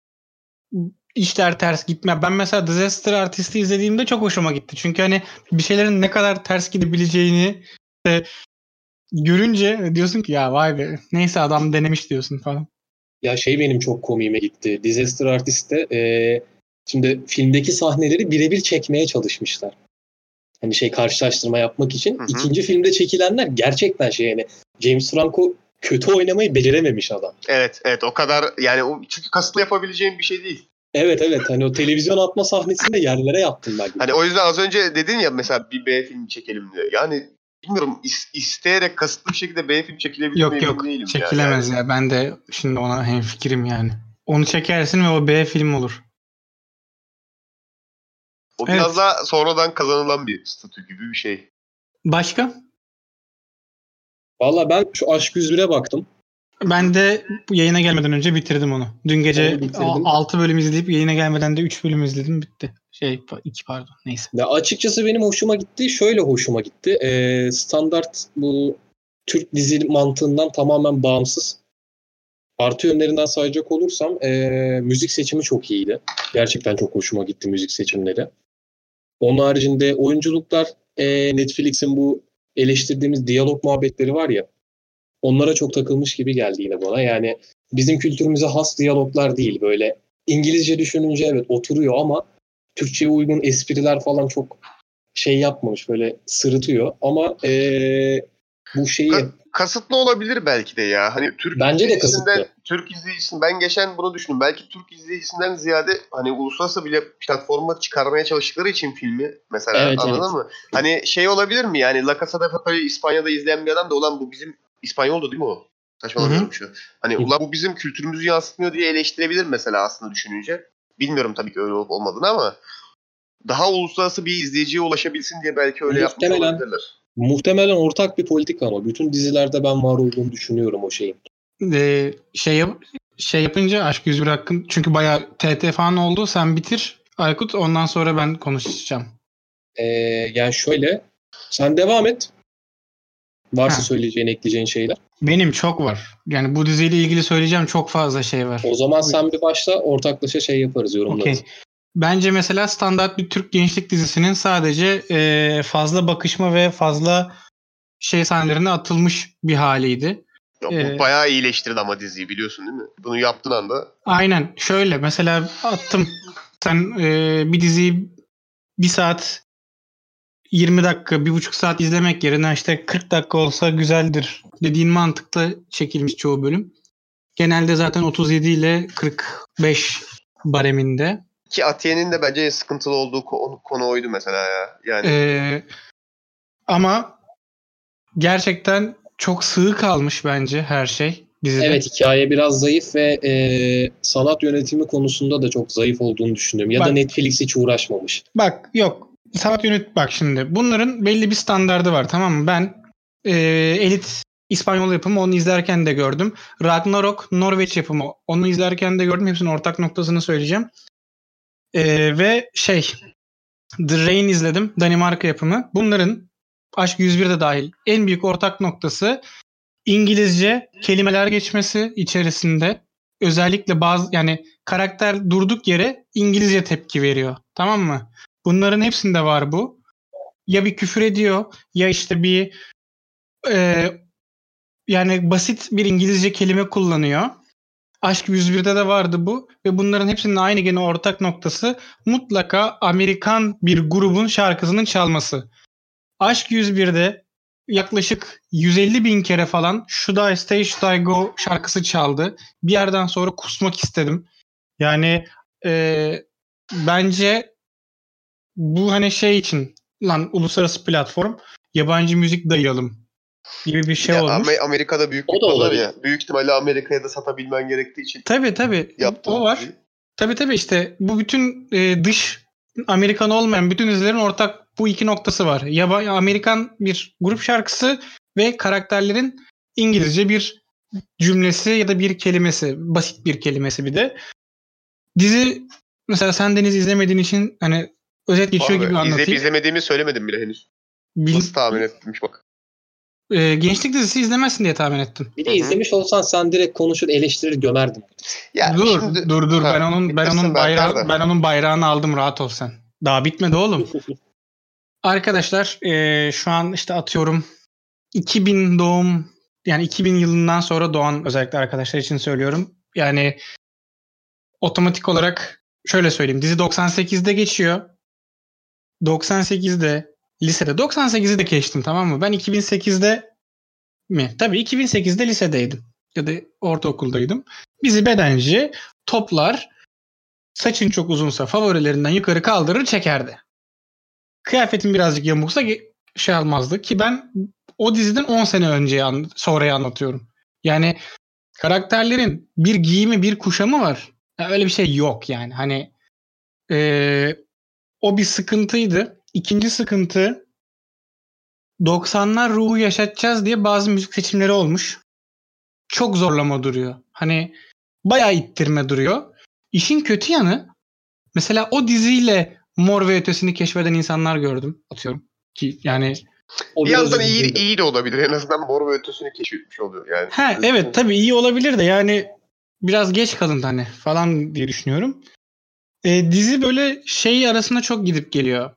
işler ters gitme. Ben mesela Disaster Artist'i izlediğimde çok hoşuma gitti. Çünkü hani bir şeylerin ne kadar ters gidebileceğini işte görünce diyorsun ki ya vay be, neyse adam denemiş diyorsun falan. Ya şey benim çok komiğime gitti. Disaster Artist'te e, şimdi filmdeki sahneleri birebir çekmeye çalışmışlar. Hani şey karşılaştırma yapmak için. Hı hı. İkinci filmde çekilenler gerçekten şey yani James Franco kötü oynamayı becerememiş adam. Evet, evet, o kadar yani, o çünkü kasıtlı yapabileceğim bir şey değil. Evet evet hani o televizyon atma sahnesinde yerlere yattım ben. Hani o yüzden az önce dedin ya mesela bir B film çekelim diye. Yani bilmiyorum, is- isteyerek kasıtlı bir şekilde B film çekilebilir mi Yok emin yok, değilim ya. çekilemez Yani ya. Ben de şimdi ona hemfikirim yani. Onu çekersin ve o B film olur. o Evet. biraz daha sonradan kazanılan bir statü gibi bir şey. Başka? Valla ben şu Aşk yüz bire baktım. Ben de bu yayına gelmeden önce bitirdim onu. Dün gece Onu bitirdim. altı bölüm izleyip yayına gelmeden de üç bölüm izledim, bitti. Şey iki pardon, neyse. Ya açıkçası benim hoşuma gitti. Şöyle hoşuma gitti. Ee, standart bu Türk dizi mantığından tamamen bağımsız. Artı yönlerinden sayacak olursam ee, müzik seçimi çok iyiydi. Gerçekten çok hoşuma gitti müzik seçimleri. Onun haricinde oyunculuklar ee, Netflix'in bu eleştirdiğimiz diyalog muhabbetleri var ya, onlara çok takılmış gibi geldi yine bana. Yani bizim kültürümüze has diyaloglar değil. Böyle İngilizce düşününce evet oturuyor ama Türkçe'ye uygun espriler falan çok şey yapmamış. Böyle sırıtıyor. Ama ee, bu şeyi Ka- kasıtlı olabilir belki de ya. Hani Türk bence de izleyicisinden, kasıtlı. Türk izleyicisinden ben geçen bunu düşündüm. Belki Türk izleyicisinden ziyade hani uluslararası bile platforma çıkarmaya çalıştıkları için filmi mesela, Evet, anladın evet. mı? Hani şey olabilir mi yani, La Casa de Papel'i İspanya'da izleyen bir adam da olan, bu bizim İspanyoldu değil mi o? Saçmalamıyorum şu. Hani ulan bu bizim kültürümüzü yansıtmıyor diye eleştirebilir mesela aslında düşününce. Bilmiyorum tabii ki öyle olup olmadığını ama daha uluslararası bir izleyiciye ulaşabilsin diye belki öyle yapmış Muhtemelen- olabilirler. Muhtemelen ortak bir politika ama bütün dizilerde ben var olduğunu düşünüyorum o şeyin. Ee, şey yap- şey yapınca Aşk yüz bir hakkın çünkü bayağı T T falan oldu. Sen bitir Aykut, ondan sonra ben konuşacağım. Ee, yani şöyle, sen devam et. Varsa Ha. söyleyeceğin, ekleyeceğin şeyler. Benim çok var. Yani bu diziyle ilgili söyleyeceğim çok fazla şey var. O zaman sen bir başla, ortaklaşa şey yaparız, yorumlarız. Okey. Bence mesela standart bir Türk gençlik dizisinin sadece e, fazla bakışma ve fazla şey sahnelerine atılmış bir haliydi. Ya, Ee, bu bayağı iyileştirdi ama diziyi biliyorsun değil mi? Bunu yaptığın anda Aynen. Şöyle mesela attım. Sen e, bir diziyi bir saat yirmi dakika, bir buçuk saat izlemek yerine işte kırk dakika olsa güzeldir dediğin mantıkla çekilmiş çoğu bölüm. Genelde zaten otuz yedi ile kırk beş bareminde. ki Atiye'nin de bence sıkıntılı olduğu konu, konu oydu mesela ya. Yani Ee, ama gerçekten çok sığ kalmış bence her şey dizide. Evet, hikaye biraz zayıf ve e, sanat yönetimi konusunda da çok zayıf olduğunu düşünüyorum. Ya Bak- da Netflix hiç uğraşmamış. Bak yok. Sanat yönet bak şimdi. Bunların belli bir standardı var, tamam mı? Ben e, Elit İspanyol yapımı, onu izlerken de gördüm. Ragnarok Norveç yapımı, onu izlerken de gördüm. Hepsinin ortak noktasını söyleyeceğim. E, ve şey The Rain izledim. Danimarka yapımı. Bunların Aşk yüz bir de dahil en büyük ortak noktası İngilizce kelimeler geçmesi içerisinde. Özellikle bazı yani karakter durduk yere İngilizce tepki veriyor. Tamam mı? Bunların hepsinde var bu. Ya bir küfür ediyor ya işte bir e, yani basit bir İngilizce kelime kullanıyor. Aşk yüz birde de vardı bu ve bunların hepsinin aynı gene ortak noktası mutlaka Amerikan bir grubun şarkısının çalması. Aşk yüz birde yaklaşık yüz elli bin kere falan Should I Stay Should I Go şarkısı çaldı. Bir yerden sonra kusmak istedim. Yani e, bence bu hani şey için lan uluslararası platform yabancı müzik dayayalım gibi bir bir şey de olmuş. Amer- Amerika'da büyük bir O da pazar olabilir. ya. Büyük ihtimalle Amerika'ya da satabilmen gerektiği için Tabii tabii yaptım. o var. Tabii tabii işte bu bütün e, dış Amerikan olmayan bütün dizilerin ortak bu iki noktası var. Ya Amerikan bir grup şarkısı ve karakterlerin İngilizce bir cümlesi ya da bir kelimesi, basit bir kelimesi bir de. Dizi mesela sen Deniz izlemediğin için hani özet geçiyor Abi, gibi izleyip anlatayım. izlemediğimi söylemedim bile henüz. Bil- Nasıl tahmin etmiş bak. e, gençlik dizisi izlemezsin diye tahmin ettim. Bir de Hı hı. izlemiş olsan sen direkt konuşur, eleştirir, gömerdin. Ya dur, şimdi, dur dur Ha, ben onun ben bitirsin onun Berkay bayrağı da. ben onun bayrağını aldım, rahat ol sen. Daha bitmedi oğlum. Arkadaşlar e, şu an işte atıyorum iki bin doğum, yani iki bin yılından sonra doğan özellikle arkadaşlar için söylüyorum. Yani otomatik olarak şöyle söyleyeyim. Dizi doksan sekizde geçiyor. doksan sekizde lisede. doksan sekizi de geçtim, tamam mı? Ben iki bin sekizde mi? Tabii iki bin sekizde lisedeydim. Ya da ortaokuldaydım. Bizi bedenci toplar, saçın çok uzunsa favorilerinden yukarı kaldırır çekerdi. Kıyafetin birazcık yamuksa şey almazdı ki ben o diziden on sene önce an- sonrayı anlatıyorum. Yani karakterlerin bir giyimi, bir kuşamı var. Ya öyle bir şey yok yani. Hani ee, o bir sıkıntıydı. İkinci sıkıntı, doksanlar ruhu yaşatacağız diye bazı müzik seçimleri olmuş. Çok zorlama duruyor. Hani bayağı ittirme duruyor. İşin kötü yanı, mesela o diziyle Mor ve Ötesi'ni keşfeden insanlar gördüm. Atıyorum ki yani O Bir biraz yandan iyi, üzücüydü. iyi de olabilir. En azından Mor ve Ötesi'ni keşfetmiş oluyor yani. ha evet tabii iyi olabilir de yani biraz geç kalın hani falan diye düşünüyorum. E, dizi böyle şey arasında çok gidip geliyor.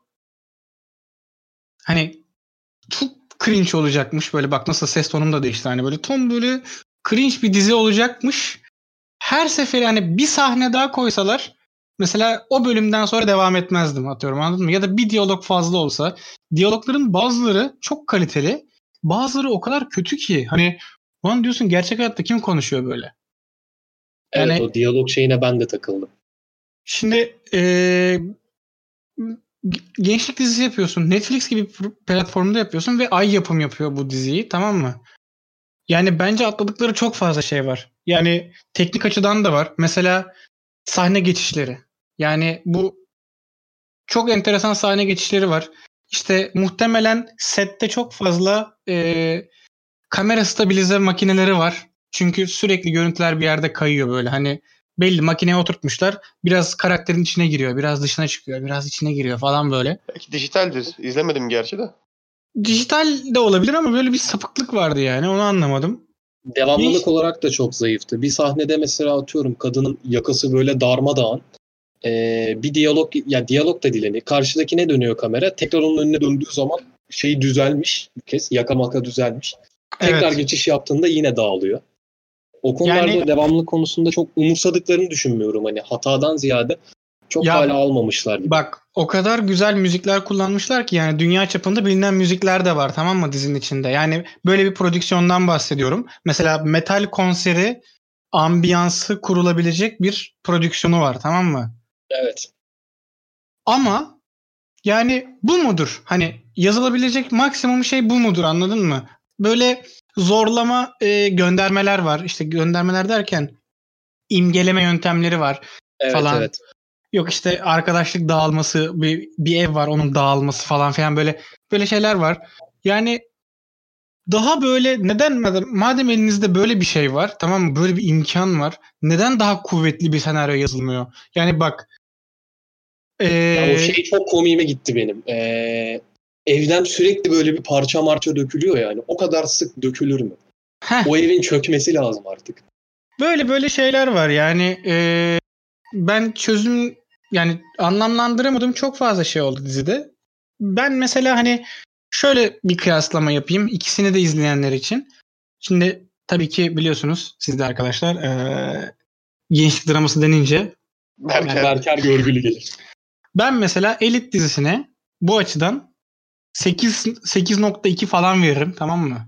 Hani çok cringe olacakmış, böyle bak nasıl ses tonum da değişti, hani böyle tam böyle cringe bir dizi olacakmış. Her sefer hani bir sahne daha koysalar mesela o bölümden sonra devam etmezdim, atıyorum, anladın mı? Ya da bir diyalog fazla olsa. Diyalogların bazıları çok kaliteli, bazıları o kadar kötü ki hani lan diyorsun gerçek hayatta kim konuşuyor böyle? Evet, Yani o diyalog şeyine ben de takıldım. şimdi eee, gençlik dizisi yapıyorsun. Netflix gibi bir platformda yapıyorsun ve Ay Yapım yapıyor bu diziyi, tamam mı? Yani bence atladıkları çok fazla şey var. Yani teknik açıdan da var. Mesela sahne geçişleri. Yani bu çok enteresan sahne geçişleri var. İşte muhtemelen sette çok fazla e, kamera stabilize makineleri var. Çünkü sürekli görüntüler bir yerde kayıyor böyle. Hani belli makineye oturtmuşlar. Biraz karakterin içine giriyor. Biraz dışına çıkıyor. Biraz içine giriyor falan böyle. Belki dijitaldir. İzlemedim gerçi de. Dijital de olabilir ama böyle bir sapıklık vardı yani. Onu anlamadım. Devamlılık Hiç- olarak da çok zayıftı. Bir sahnede mesela atıyorum kadının yakası böyle darmadağın. Ee, bir diyalog, ya diyalog da dileni. Karşıdakine dönüyor kamera. Tekrar onun önüne döndüğü zaman şey düzelmiş bir kez. Yaka maka düzelmiş. Tekrar Evet. geçiş yaptığında yine dağılıyor. O konularda Yani devamlılık konusunda çok umursadıklarını düşünmüyorum. Hani hatadan ziyade çok ya hala almamışlar gibi. bak o kadar güzel müzikler kullanmışlar ki yani dünya çapında bilinen müzikler de var, tamam mı, dizinin içinde. Yani böyle bir prodüksiyondan bahsediyorum. Mesela metal konseri ambiyansı kurulabilecek bir prodüksiyonu var, tamam mı? Evet. Ama yani bu mudur? Hani yazılabilecek maksimum şey bu mudur, anladın mı? Böyle zorlama e, göndermeler var. İşte göndermeler derken imgeleme yöntemleri var Evet, falan. evet. Yok işte arkadaşlık dağılması, bir, bir ev var onun dağılması falan filan, böyle böyle şeyler var. Yani daha böyle neden madem, madem elinizde böyle bir şey var, tamam mı? Böyle bir imkan var. Neden daha kuvvetli bir senaryo yazılmıyor? Yani bak Ya o ee, şey çok komiğime gitti benim. Ee, evden sürekli böyle bir parça marça dökülüyor yani. O kadar sık dökülür mü? heh, O evin çökmesi lazım artık. böyle böyle şeyler var. Yani ee, ben çözüm yani anlamlandıramadığım çok fazla şey oldu dizide. Ben mesela hani şöyle bir kıyaslama yapayım ikisini de izleyenler için. Şimdi tabii ki biliyorsunuz siz de arkadaşlar eee, gençlik draması denince Berker. Berker görgülü gelir. ben mesela Elit dizisine bu açıdan sekiz sekiz nokta iki falan veririm, tamam mı?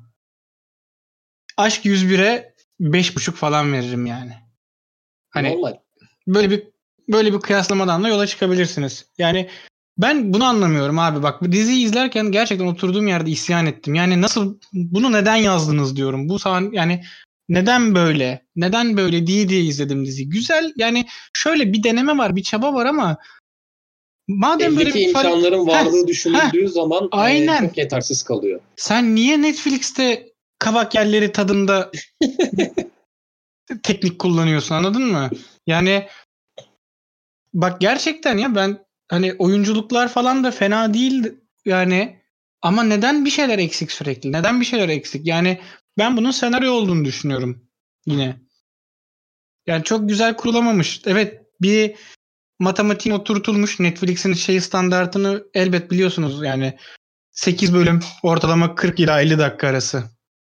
Aşk yüz bire beş buçuk falan veririm yani. Hani Normal. böyle bir böyle bir kıyaslamadan da yola çıkabilirsiniz. Yani ben bunu anlamıyorum abi. Bak bu diziyi izlerken gerçekten oturduğum yerde isyan ettim. Yani nasıl, bunu neden yazdınız diyorum. Bu sahne yani neden böyle? Neden böyle diye diye izledim diziyi. Güzel yani, şöyle bir deneme var, bir çaba var ama madem böyle Eldeki bir far... imkanların Heh, varlığı heh, düşünüldüğü zaman e, aynen. çok yetersiz kalıyor. Sen niye Netflix'te kabak yerleri tadında teknik kullanıyorsun, anladın mı? Yani bak gerçekten ya, ben hani oyunculuklar falan da fena değil yani, ama neden bir şeyler eksik sürekli? Neden bir şeyler eksik? Yani ben bunun senaryo olduğunu düşünüyorum yine. Yani çok güzel kurulamamış. Evet, bir matematiğin oturtulmuş. Netflix'in şey standartını elbet biliyorsunuz yani. sekiz bölüm ortalama kırk ila elli dakika arası.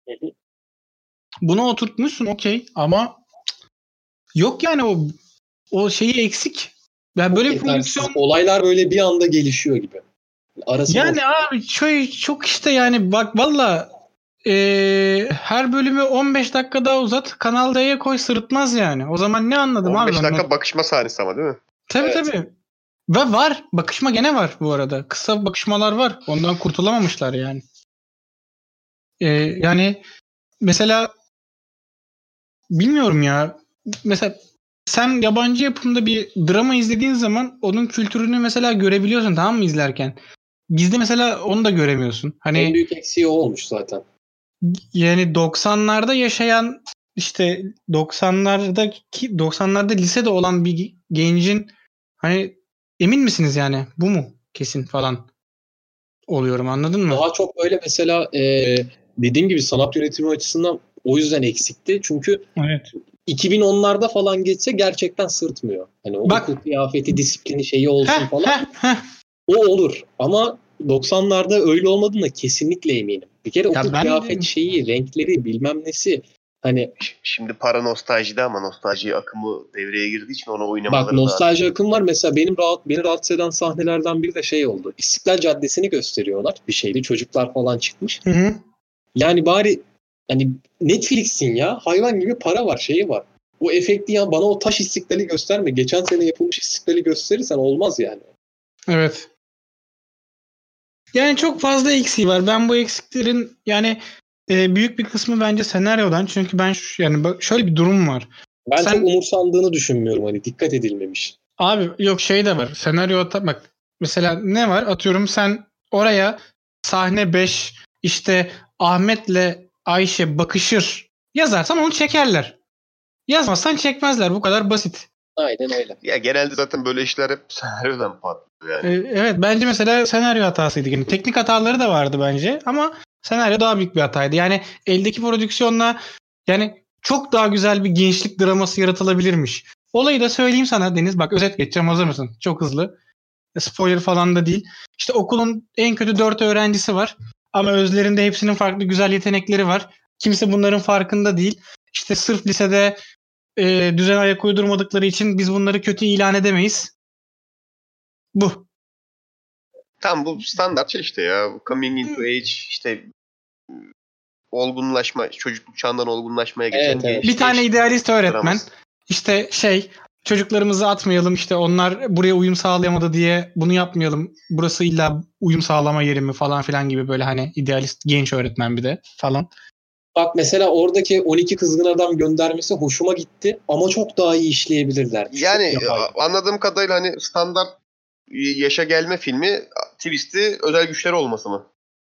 Bunu oturtmuşsun okey ama yok yani, o o şeyi eksik. Yani Çok böyle bir yetersiz. prodüksiyon. Olaylar böyle bir anda gelişiyor gibi. Arası boş. Yani abi çok, çok işte yani bak valla eee, her bölümü on beş dakika daha uzat, Kanal D'ye koy, sırıtmaz yani. O zaman ne anladım on abi beş ben? dakika bakışma sahnesi ama değil mi? Tabii Evet. tabii. Ve var. Bakışma gene var bu arada. Kısa bakışmalar var. Ondan kurtulamamışlar yani. Eee, yani mesela bilmiyorum ya. Mesela sen yabancı yapımda bir drama izlediğin zaman onun kültürünü mesela görebiliyorsun, tamam mı, izlerken. Bizde mesela onu da göremiyorsun. En Hani büyük eksiği o olmuş zaten. yani doksanlarda yaşayan, işte doksanlardaki doksanlarda lisede olan bir gencin hani emin misiniz yani bu mu kesin falan oluyorum, anladın mı? Daha çok böyle mesela e, dediğim gibi sanat yönetimi açısından o yüzden eksikti. Çünkü Evet. iki bin onlarda falan geçse gerçekten sırtmıyor. Hani o Bak okul kıyafeti, disiplini şeyi olsun heh falan. heh heh. O olur. Ama doksanlarda öyle olmadığına kesinlikle eminim. Bir kere okul Ya ben kıyafet de şeyi, renkleri bilmem nesi. Hani Ş- Şimdi para nostaljide ama nostalji akımı devreye girdiği için ona bak oynamaları lazım. nostalji akım var. Mesela benim rahat, beni rahatsız eden sahnelerden biri de şey oldu. İstiklal Caddesi'ni gösteriyorlar. Bir şeydi. Çocuklar falan çıkmış. hı hı. Yani bari hani Netflix'in ya hayvan gibi para var, şeyi var. O efekti ya bana o taş istiklali gösterme. Geçen sene yapılmış istiklali gösterirsen olmaz yani. Evet. Yani çok fazla eksiği var. Ben bu eksiklerin yani e, büyük bir kısmı bence senaryodan. Çünkü ben şu, yani bak- şöyle bir durum var. Ben Sen- çok umursandığını düşünmüyorum. Hani dikkat edilmemiş. Abi yok şey de var. Senaryo bak mesela ne var? Atıyorum sen oraya sahne beş işte Ahmet'le Ayşe bakışır yazarsan onu çekerler. Yazmazsan çekmezler. Bu kadar basit. Aynen öyle. Ya genelde zaten böyle işler hep senaryodan patlıyor yani. Ee, evet bence mesela senaryo hatasıydı. Yani teknik hataları da vardı bence ama senaryo daha büyük bir hataydı. Yani eldeki prodüksiyonla yani çok daha güzel bir gençlik draması yaratılabilirmiş. Olayı da söyleyeyim sana Deniz. Bak özet geçeceğim, hazır mısın? Çok hızlı. Spoiler falan da değil. İşte okulun en kötü dört öğrencisi var. Ama özlerinde hepsinin farklı güzel yetenekleri var. Kimse bunların farkında değil. İşte sırf lisede e, düzen ayak uydurmadıkları için biz bunları kötü ilan edemeyiz. Bu. Tam bu standart şey işte ya. Coming into age, işte olgunlaşma, çocukluk çağından olgunlaşmaya geçen Evet, evet. genç- Bir tane genç idealist öğretmen. draması. İşte şey çocuklarımızı atmayalım, işte onlar buraya uyum sağlayamadı diye bunu yapmayalım. Burası illa uyum sağlama yeri mi falan filan gibi böyle hani idealist genç öğretmen bir de falan. Bak mesela oradaki on iki kızgın adam göndermesi hoşuma gitti ama çok daha iyi işleyebilirler. Yani Çok yapay. anladığım kadarıyla hani standart yaşa gelme filmi twist'i özel güçleri olması mı?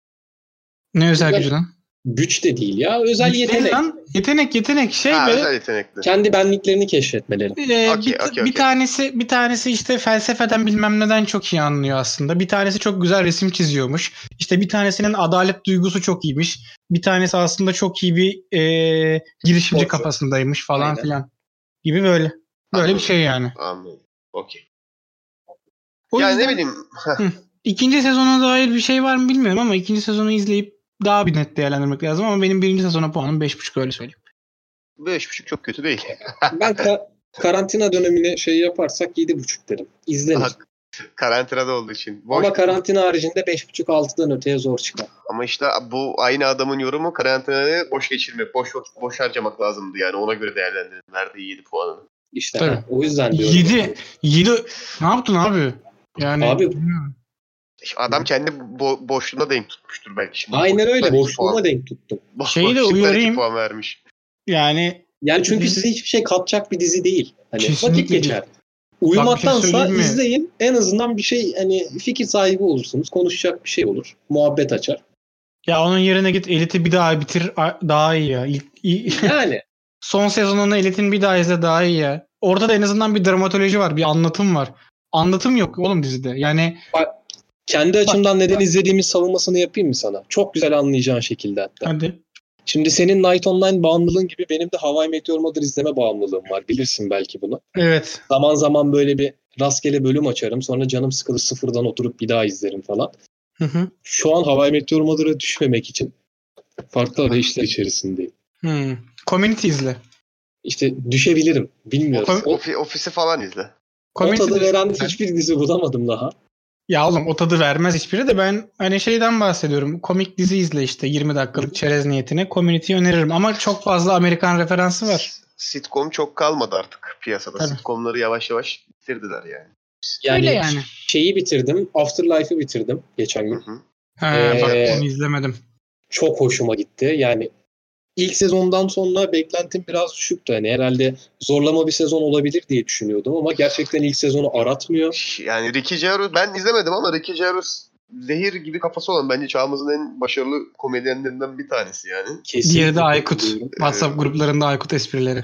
Ne özel Güzel. gücü lan? Güç de değil ya. Özel Güç değil yetenek. lan. Yetenek yetenek şey ha, be. özel yetenekli. Kendi benliklerini keşfetmeleri. Ee, Okey, bir, okey, bir okey. tanesi bir tanesi işte felsefeden bilmem neden çok iyi anlıyor aslında. Bir tanesi çok güzel resim çiziyormuş. İşte bir tanesinin adalet duygusu çok iyiymiş. Bir tanesi aslında çok iyi bir e, girişimci Sporcu. kafasındaymış falan Aynen. filan. Gibi böyle. Böyle Anladım. bir şey yani. Anladım. Okey. O Yani yüzden ne bileyim. Hı. ikinci sezona dair bir şey var mı bilmiyorum ama ikinci sezonu izleyip daha bir net değerlendirmek lazım ama benim birinci sezona puanım beş buçuk, öyle söyleyeyim. Beş buçuk çok kötü değil. Ben ka- karantina dönemine şey yaparsak yedi buçuk derim. İzlenir. Daha karantinada olduğu için. Boş. Ama karantina haricinde beş buçuk altıdan öteye zor çıkar. Ama işte bu aynı adamın yorumu, karantinayı boş geçirmek, boş boş harcamak lazımdı yani, ona göre değerlendirin. Verdiği yedi puanını. İşte Tabii. ha, o yüzden diyorum. yedi yedi ne yaptın abi? Yani Abi- bilmiyorum. Adam kendi bo- boşluğuna denk tutmuştur belki şimdi. Aynen öyle. Boşluktan iki Boşluğuma puan. denk tuttum. Bo- Şeyi de boşluktan iki uyarayım. puan vermiş. Yani Yani çünkü Dizi- size hiçbir şey katacak bir dizi değil. Hani Kesinlikle vakit geçer. değil. Bak bir şey Uyumaktansa söyleyeyim mi? izleyin. En azından bir şey hani fikir sahibi olursunuz. Konuşacak bir şey olur. Muhabbet açar. ya onun yerine git Elit'i bir daha bitir, a- daha iyi ya. İlk, iyi- Yani son sezonunu Elit'in bir daha izle, daha iyi ya. Orada da en azından bir dramatoloji var, bir anlatım var. Anlatım yok oğlum dizide. Yani kendi açımdan neden izlediğimiz savunmasını yapayım mı sana? Çok güzel anlayacağın şekilde hatta. hadi. Şimdi senin Night Online bağımlılığın gibi benim de How I Met Your Mother izleme bağımlılığım var. Bilirsin belki bunu. Evet. Zaman zaman böyle bir rastgele bölüm açarım. Sonra canım sıkılır, sıfırdan oturup bir daha izlerim falan. Hı hı. Şu an How I Met Your Mother'a düşmemek için farklı arayışlar içerisindeyim. Hmm. Community izle. İşte düşebilirim. Bilmiyorum. Ofi- O, Ofi- ofisi falan izle. o Community tadı de- veren hiçbir dizi bulamadım daha. Ya oğlum o tadı vermez hiçbiri de, ben hani şeyden bahsediyorum. Komik dizi izle işte yirmi dakikalık çerez niyetine. Community'yi öneririm ama çok fazla Amerikan referansı var. Sitcom çok kalmadı artık piyasada. Tabii. Sitcomları yavaş yavaş bitirdiler yani. Yani, Öyle yani. şeyi bitirdim. Afterlife'ı bitirdim geçen Hı gün. hı. Ha, Ee, bak onu izlemedim. Çok hoşuma gitti. Yani ilk sezondan sonra beklentim biraz düşüktü. Hani herhalde zorlama bir sezon olabilir diye düşünüyordum ama gerçekten ilk sezonu aratmıyor. Yani Ricky Gervais, ben izlemedim ama Ricky Gervais zehir gibi kafası olan, bence çağımızın en başarılı komedyenlerinden bir tanesi yani. Kesinlikle Diğeri de Aykut. katılıyorum. WhatsApp gruplarında Aykut esprileri.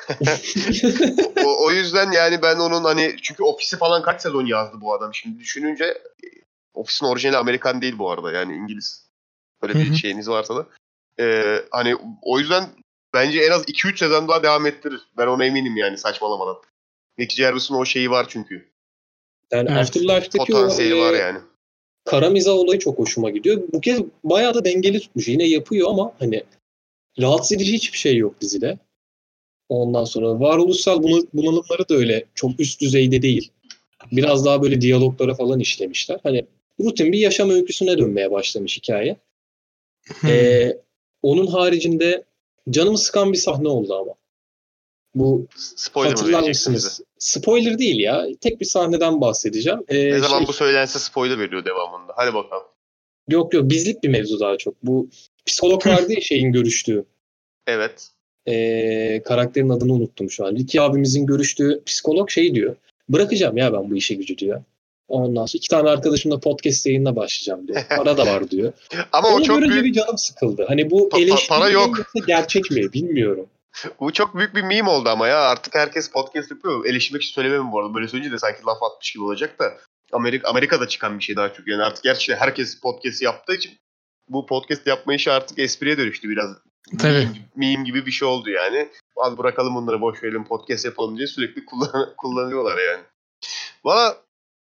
o, o yüzden yani ben onun hani, çünkü Office'i falan kaç sezon yazdı bu adam. Şimdi düşününce Office'in orijinali Amerikan değil bu arada, yani İngiliz. Böyle Hı bir hı. şeyiniz varsa da. Ee, hani o yüzden bence en az iki üç sezon daha devam ettirir. Ben ona eminim yani, saçmalamadan. Ricky Gervais'in o şeyi var çünkü. Yani Evet. Afterlife'deki o Potansiyeli e, var yani. kara mizah olayı çok hoşuma gidiyor. Bu kez bayağı da dengeli tutmuş. Yine yapıyor ama hani rahatsız edici hiçbir şey yok dizide. Ondan sonra varoluşsal bunu- bunalımları da öyle çok üst düzeyde değil. Biraz daha böyle diyaloglara falan işlemişler. Hani rutin bir yaşam öyküsüne dönmeye başlamış hikaye. Hmm. Ee, onun haricinde canımı sıkan bir sahne oldu ama. Bu Spoiler mı hatırlar vereceksiniz? mısınız? Spoiler değil ya. Tek bir sahneden bahsedeceğim. Ee, Ne zaman şey- bu söylense spoiler veriyor devamında. Hadi bakalım. Yok yok bizlik bir mevzu daha çok. Bu psikolog vardı ya şeyin görüştüğü. Evet. Ee, karakterin adını unuttum şu an. Ricky abimizin görüştüğü psikolog şey diyor. Bırakacağım ya ben bu işe gücü diyor. Ondan sonra iki tane arkadaşımla podcast yayınına başlayacağım diyor. Para da var diyor. Ama o Onu çok görünce büyük bir canım sıkıldı. Hani bu Pa- pa- eleştiri para mi yok. yoksa gerçek mi bilmiyorum. bu çok büyük bir meme oldu ama ya artık herkes podcast yapıyor. Eleştirmek için söylemem bu arada. Böyle söyleyince de sanki laf atmış gibi olacak da Amerika Amerika'da çıkan bir şey daha çok. Yani artık gerçi herkes podcast yaptığı için bu podcast yapma işi artık espriye dönüştü biraz. Tabii. Meme, meme gibi bir şey oldu yani. Al bırakalım bunları boş verelim podcast yapalım diye sürekli kullan kullanıyorlar yani. Valla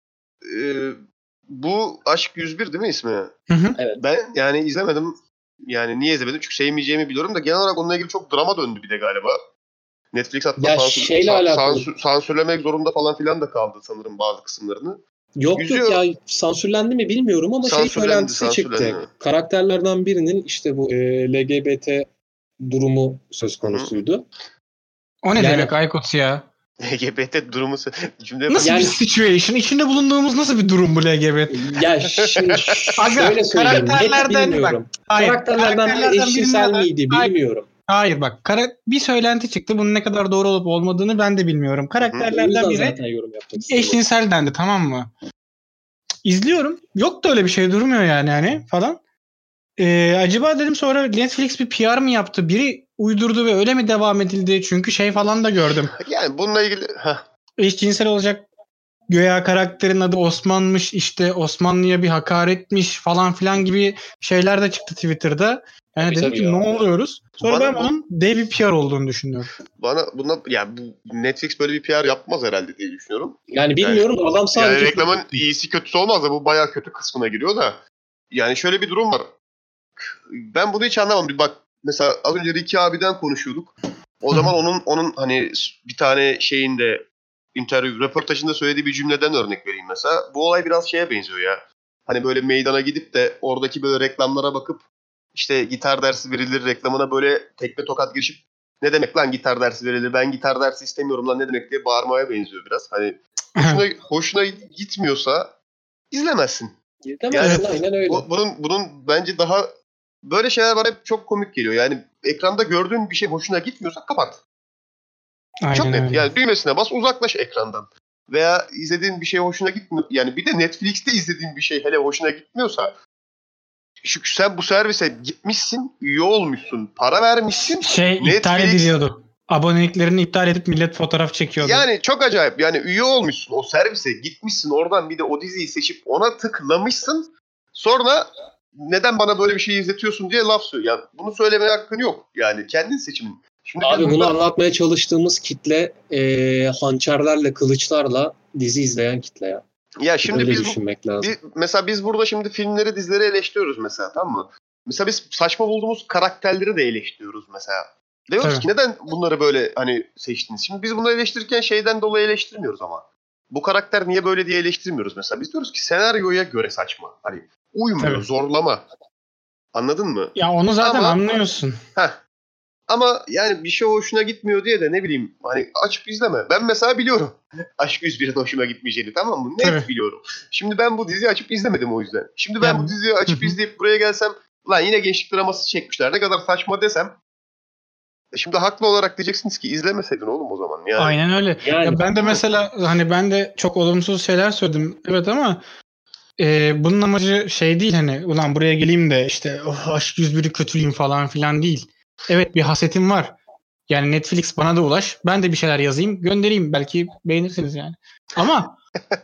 e, bu Aşk yüz bir değil mi ismi? Hı hı. Evet. Ben yani izlemedim. Yani niye izlemedim? Çünkü sevmeyeceğimi biliyorum da genel olarak onunla ilgili çok drama döndü bir de galiba. Netflix hatta Ya sansür, şeyle sa- alakalı. sansür- sansürlemek zorunda falan filan da kaldı sanırım bazı kısımlarını. Yok Yüzüyor. yok ya sansürlendi mi bilmiyorum ama şey Sansürlendi, söylentisi çıktı. sansürlendi. Karakterlerden birinin işte bu e, L G B T durumu söz konusuydu. O ne Yani- demek Aykut ya? L G B T durumu cümle Nasıl Yani- bir situation? İçinde bulunduğumuz nasıl bir durum bu L G B T? Ya şimdi Aga, şöyle söyleyeyim. Net karakterlerden bilmiyorum. Hayır, Karakterlerden biri eşcinsel birine- miydi Hayır. bilmiyorum. Hayır bak kara- bir söylenti çıktı. Bunun ne kadar doğru olup olmadığını ben de bilmiyorum. O yüzden Karakterlerden biri zaten yorum yapmak istedim. eşcinsel dendi, tamam mı? İzliyorum. Yok da öyle bir şey durmuyor yani hani falan. Ee, acaba dedim sonra Netflix bir P R mı yaptı? Biri uydurdu ve öyle mi devam edildi? Çünkü şey falan da gördüm. yani bununla ilgili heh, Eşcinsel olacak göya karakterin adı Osman'mış, işte Osmanlı'ya bir hakaretmiş falan filan gibi şeyler de çıktı Twitter'da. Yani Tabii, dedim tabii ki ya. ne oluyoruz? Sonra Bana ben bu- onun dev bir P R olduğunu düşünüyorum. bana buna yani bu Netflix böyle bir P R yapmaz herhalde diye düşünüyorum. Yani bilmiyorum adam Yani sadece reklamın iyisi kötüsü olmaz da bu bayağı kötü kısmına giriyor da. Yani şöyle bir durum var. Ben bunu hiç anlamadım. Bir bak mesela az önce Ricky abiden konuşuyorduk. O Hı. zaman onun onun hani bir tane şeyinde interview röportajında söylediği bir cümleden örnek vereyim mesela. Bu olay biraz şeye benziyor ya. Hani böyle meydana gidip de oradaki böyle reklamlara bakıp işte gitar dersi verilir reklamına böyle tekme tokat girişip ne demek lan gitar dersi verilir, ben gitar dersi istemiyorum lan ne demek diye bağırmaya benziyor biraz. Hani hoşuna, hoşuna gitmiyorsa izlemezsin. İzlemezsin, aynen öyle. Bu, bunun bunun bence daha böyle şeyler var hep çok komik geliyor. Yani ekranda gördüğün bir şey hoşuna gitmiyorsa kapat. Aynen Çok net. öyle. Yani düğmesine bas uzaklaş ekrandan. Veya izlediğin bir şey hoşuna gitmiyor. Yani bir de Netflix'te izlediğin bir şey hele hoşuna gitmiyorsa çünkü sen bu servise gitmişsin, üye olmuşsun, para vermişsin. Şey Netflix- iptal ediliyordu. Aboneliklerini iptal edip millet fotoğraf çekiyordu. Yani çok acayip. Yani üye olmuşsun o servise gitmişsin oradan bir de o diziyi seçip ona tıklamışsın. Sonra neden bana böyle bir şey izletiyorsun diye laf söylüyor. Yani bunu söylemeye hakkın yok. Yani kendin seçimin. Şimdi Abi biz bunu burada- anlatmaya çalıştığımız kitle e, hançerlerle, kılıçlarla dizi izleyen kitle ya. ya şimdi Öyle biz, bu- düşünmek lazım. biz mesela biz burada şimdi filmleri, dizileri eleştiriyoruz mesela, tamam mı? Mesela biz saçma bulduğumuz karakterleri de eleştiriyoruz mesela. Diyoruz Tabii. ki neden bunları böyle hani seçtiniz? Şimdi biz bunları eleştirirken şeyden dolayı eleştirmiyoruz ama. Bu karakter niye böyle diye eleştirmiyoruz mesela. Biz diyoruz ki senaryoya göre saçma. Hani uymuyor, Tabii. zorlama. Anladın mı? Ya onu zaten Ama- anlıyorsun. Heh. Ama yani bir şey hoşuna gitmiyor diye de ne bileyim hani açıp izleme. Ben mesela biliyorum Aşk yüz bir'in hoşuma gitmeyeceğini, tamam mı? Net Tabii. biliyorum. Şimdi ben bu diziyi açıp izlemedim o yüzden. Şimdi ben Ya- bu diziyi açıp Hı hı. izleyip buraya gelsem lan yine gençlik draması çekmişler ne kadar saçma desem. e Şimdi haklı olarak diyeceksiniz ki izlemeseydin oğlum o zaman. Yani. Aynen öyle. Yani Ya ben de mesela hani ben de çok olumsuz şeyler söyledim. Evet ama e, bunun amacı şey değil hani ulan buraya geleyim de işte oh, Aşk yüz bir'i kötüleyim falan filan değil. Evet bir hasetim var. Yani Netflix bana da ulaş. Ben de bir şeyler yazayım göndereyim. Belki beğenirsiniz yani. Ama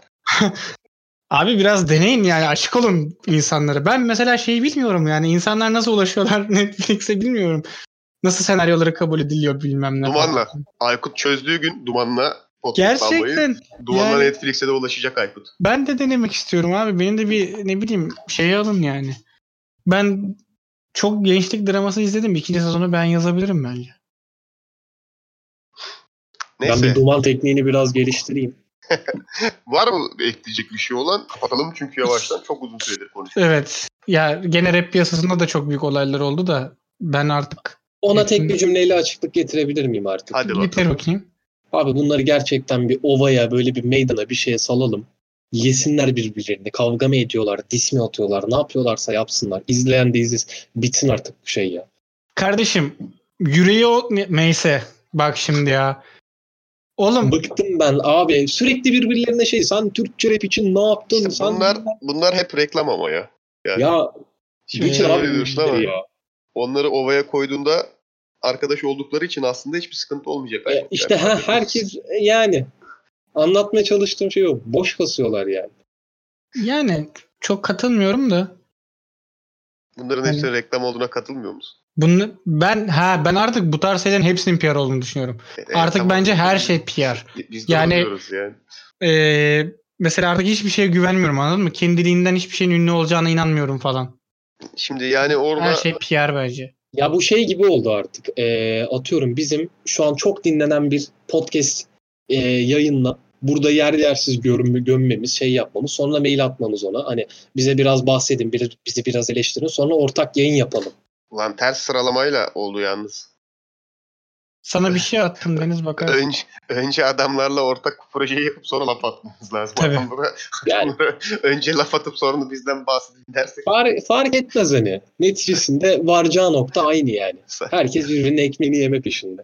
abi biraz deneyin yani açık olun insanlara. Ben mesela şeyi bilmiyorum yani insanlar nasıl ulaşıyorlar Netflix'e bilmiyorum. Nasıl senaryoları kabul ediliyor bilmem ne. Dumanla. falan. Aykut çözdüğü gün Duman'la podcast almayı, Gerçekten. Duman'la yani- Netflix'e de ulaşacak Aykut. Ben de denemek istiyorum abi. Benim de bir ne bileyim şey alın yani. Ben çok gençlik draması izledim. İkinci sezonu ben yazabilirim bence. ben Neyse. bir duman tekniğini biraz geliştireyim. Var mı ekleyecek bir şey olan? Kapatalım çünkü yavaştan çok uzun süredir konuşuyoruz. Evet. Ya gene rap piyasasında da çok büyük olaylar oldu da ben artık Ona Hepsini- tek bir cümleyle açıklık getirebilir miyim artık? Hadi bakalım. yeter bakayım. Abi bunları gerçekten bir ovaya, böyle bir meydana bir şeye salalım. Yesinler birbirlerini. Kavga mı ediyorlar? Dis mi atıyorlar? Ne yapıyorlarsa yapsınlar. İzleyen de izlesin. Bitsin artık bu şey ya. Kardeşim yüreği o ne- neyse. Bak şimdi ya. Oğlum Bıktım ben abi. Sürekli birbirlerine şey. Sen Türkçe rap için ne yaptın? İşte Sen bunlar bunlar hep reklam ama ya. Yani ya şimdi Ee, geçin şöyle abi bu diyorsun ama işleri ya. onları ovaya koyduğunda arkadaş oldukları için aslında hiçbir sıkıntı olmayacak. E, Yani. işte ha, herkes yani anlatmaya çalıştığım şey o. Boş basıyorlar yani. yani çok katılmıyorum da. Bunların Hani- hepsinin reklam olduğuna katılmıyor musun? Bunu ben ha ben artık bu tarz şeylerin hepsinin P R olduğunu düşünüyorum. Evet, Artık tamam. bence her şey P R. Biz de Yani- onu diyoruz yani. Ee, mesela artık hiçbir şeye güvenmiyorum, anladın mı? Kendiliğinden hiçbir şeyin ünlü olacağına inanmıyorum falan. Şimdi yani orada Her şey P R bence. Ya bu şey gibi oldu artık. Ee, atıyorum bizim şu an çok dinlenen bir podcast e, yayınla burada yer yersiz görünme, gömmemiz, şey yapmamız, sonra mail atmamız ona. Hani bize biraz bahsedin, bir, bizi biraz eleştirin, sonra ortak yayın yapalım. ulan ters sıralamayla oldu yalnız. Sana bir şey attım Deniz, bakarsın. Önce, önce adamlarla ortak projeyi yapıp sonra laf atmamız lazım. Tabii. Adamlara, Yani adamlara önce laf atıp sonra da bizden bahsedin dersek. fark, fark etmez hani. Neticesinde varacağı nokta aynı yani. Herkes birbirinin ekmeğini yeme peşinde.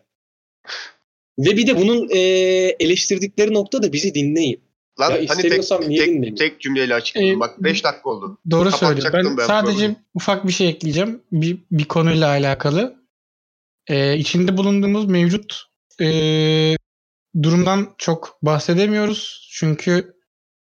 Ve bir de bunun e, eleştirdikleri nokta da bizi dinleyin. Lan Ya hani tek, istemiyorsam niye tek, dinlemeyeyim? tek cümleyle açıkladım. Ee, Bak beş dakika oldu. Doğru söylüyor. Kapatacaktım Ben, ben sadece programı. ufak bir şey ekleyeceğim. Bir, bir konuyla alakalı. Ee, içinde bulunduğumuz mevcut ee, durumdan çok bahsedemiyoruz. Çünkü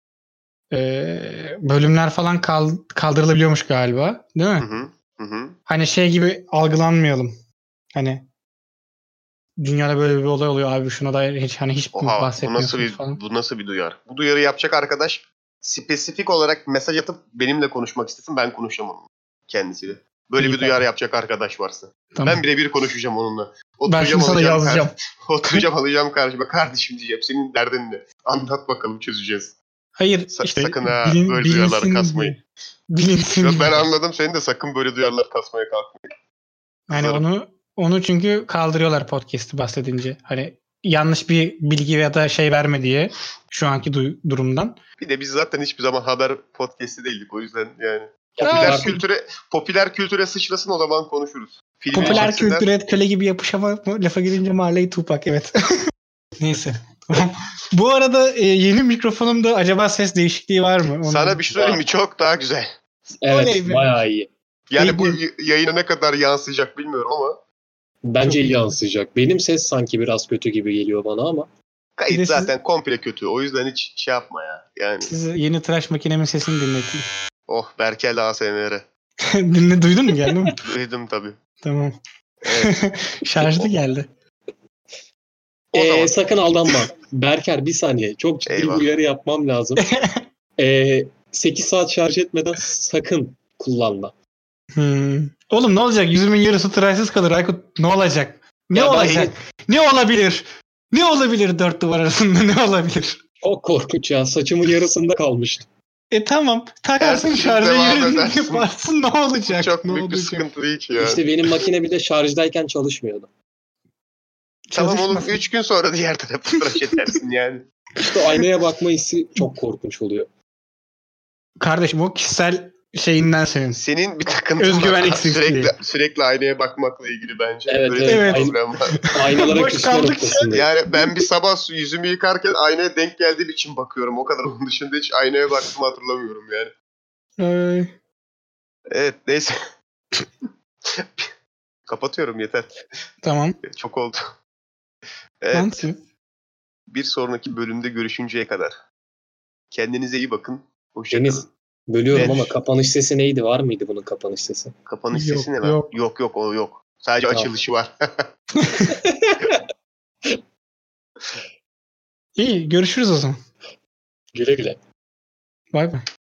ee, bölümler falan kal- kaldırılabiliyormuş galiba. Değil mi? Hı hı. Hı hı. Hani şey gibi algılanmayalım. Hani dünyada böyle bir olay oluyor abi, şuna dair hiç hani hiç mi Oha, bu nasıl bahsetmiyorsunuz bir falan. bu nasıl bir duyar? Bu duyarı yapacak arkadaş spesifik olarak mesaj atıp benimle konuşmak istesin, ben konuşacağım onunla kendisiyle. Böyle İyi, bir duyarı tamam. yapacak arkadaş varsa. Tamam. Ben birebir konuşacağım onunla. Ben Oturacağım, şimdi sana alacağım yazacağım. kar- Oturacağım alacağım karşıma. Kardeşim diyeceğim, senin derdin ne? Anlat bakalım, çözeceğiz. Hayır Sa- işte sakın ha, bilin- böyle duyarları bilinsin kasmayın. diye. Bilinsin Yok, ben diye. anladım seni de, sakın böyle duyarlar kasmaya kalkmayın. Yani Kızarım. onu onu çünkü kaldırıyorlar podcast'i bahsedince. Hani yanlış bir bilgi ya da şey verme diye şu anki du- durumdan. Bir de biz zaten hiçbir zaman haber podcast'i değildik, o yüzden yani. Ya Popüler olsun. kültüre popüler kültüre sıçrasın, o zaman konuşuruz. Filmi Popüler çeksinler. kültüre köle gibi yapışama lafa girince mahalleyi Tupac, evet. Neyse. Bu arada e, yeni mikrofonumda acaba ses değişikliği var mı? Onu- Sana bir şey söyleyeyim mi? Çok daha güzel. Evet, Oley be. bayağı iyi. Yani bu İyi. y- yayına ne kadar yansıyacak bilmiyorum ama Bence Çok iyi iyi. yansıyacak. Benim ses sanki biraz kötü gibi geliyor bana ama. Bir kayıt de siz- zaten komple kötü. O yüzden hiç şey yapma ya. Yani Size yeni tıraş makinemin sesini dinleteyim. oh, Berkel A S M R. Dinle, duydun mu, geldi mi? Duydum tabii. Tamam. Evet. Şarjlı geldi. O Ee, zaman sakın aldanma. Berker bir saniye. Çok ciddi Eyvah. bir uyarı yapmam lazım. Ee, sekiz saat şarj etmeden sakın kullanma. Hmm. Oğlum ne olacak? Yüzümün yarısı tıraşsız kalır Aykut. Ne olacak? Ne Ya ben- olacak? Ne olabilir? Ne olabilir dört duvar arasında, ne olabilir? Çok korkunç ya. Saçımın yarısında kalmıştı. E tamam. Takarsın Her şey şarja devam yerini edersin. yaparsın, ne olacak? çok ne büyük bir olacak? sıkıntı değil ki ya. İşte benim makine bir de şarjdayken çalışmıyordu. Tamam oğlum, Çalışmasın. üç gün sonra diğer tarafı tıraş edersin yani. İşte o aynaya bakma hissi çok korkunç oluyor. Kardeşim o kişisel şeyinden senin. Senin bir takıntın Özgüven var. eksikliği. Sürekli, sürekli aynaya bakmakla ilgili bence. Evet, Böyle evet. bir Evet. problem var. Aynalara Boş küsme kaldık. noktasında. Yani ben bir sabah su- yüzümü yıkarken aynaya denk geldiğim için bakıyorum. O kadar, onun dışında hiç aynaya baktığımı hatırlamıyorum yani. Ay, Evet, neyse. Kapatıyorum, yeter. tamam. Çok oldu. Evet, Mantıklı. bir sonraki bölümde görüşünceye kadar. Kendinize iyi bakın. Hoşçakalın. Deniz, bölüyorum Ne? ama kapanış sesi neydi? Var mıydı bunun kapanış sesi? Kapanış Yok, sesi ne lan? yok. Yok yok, o yok. Sadece Tamam. açılışı var. İyi, görüşürüz o zaman. Güle güle. Bay bay.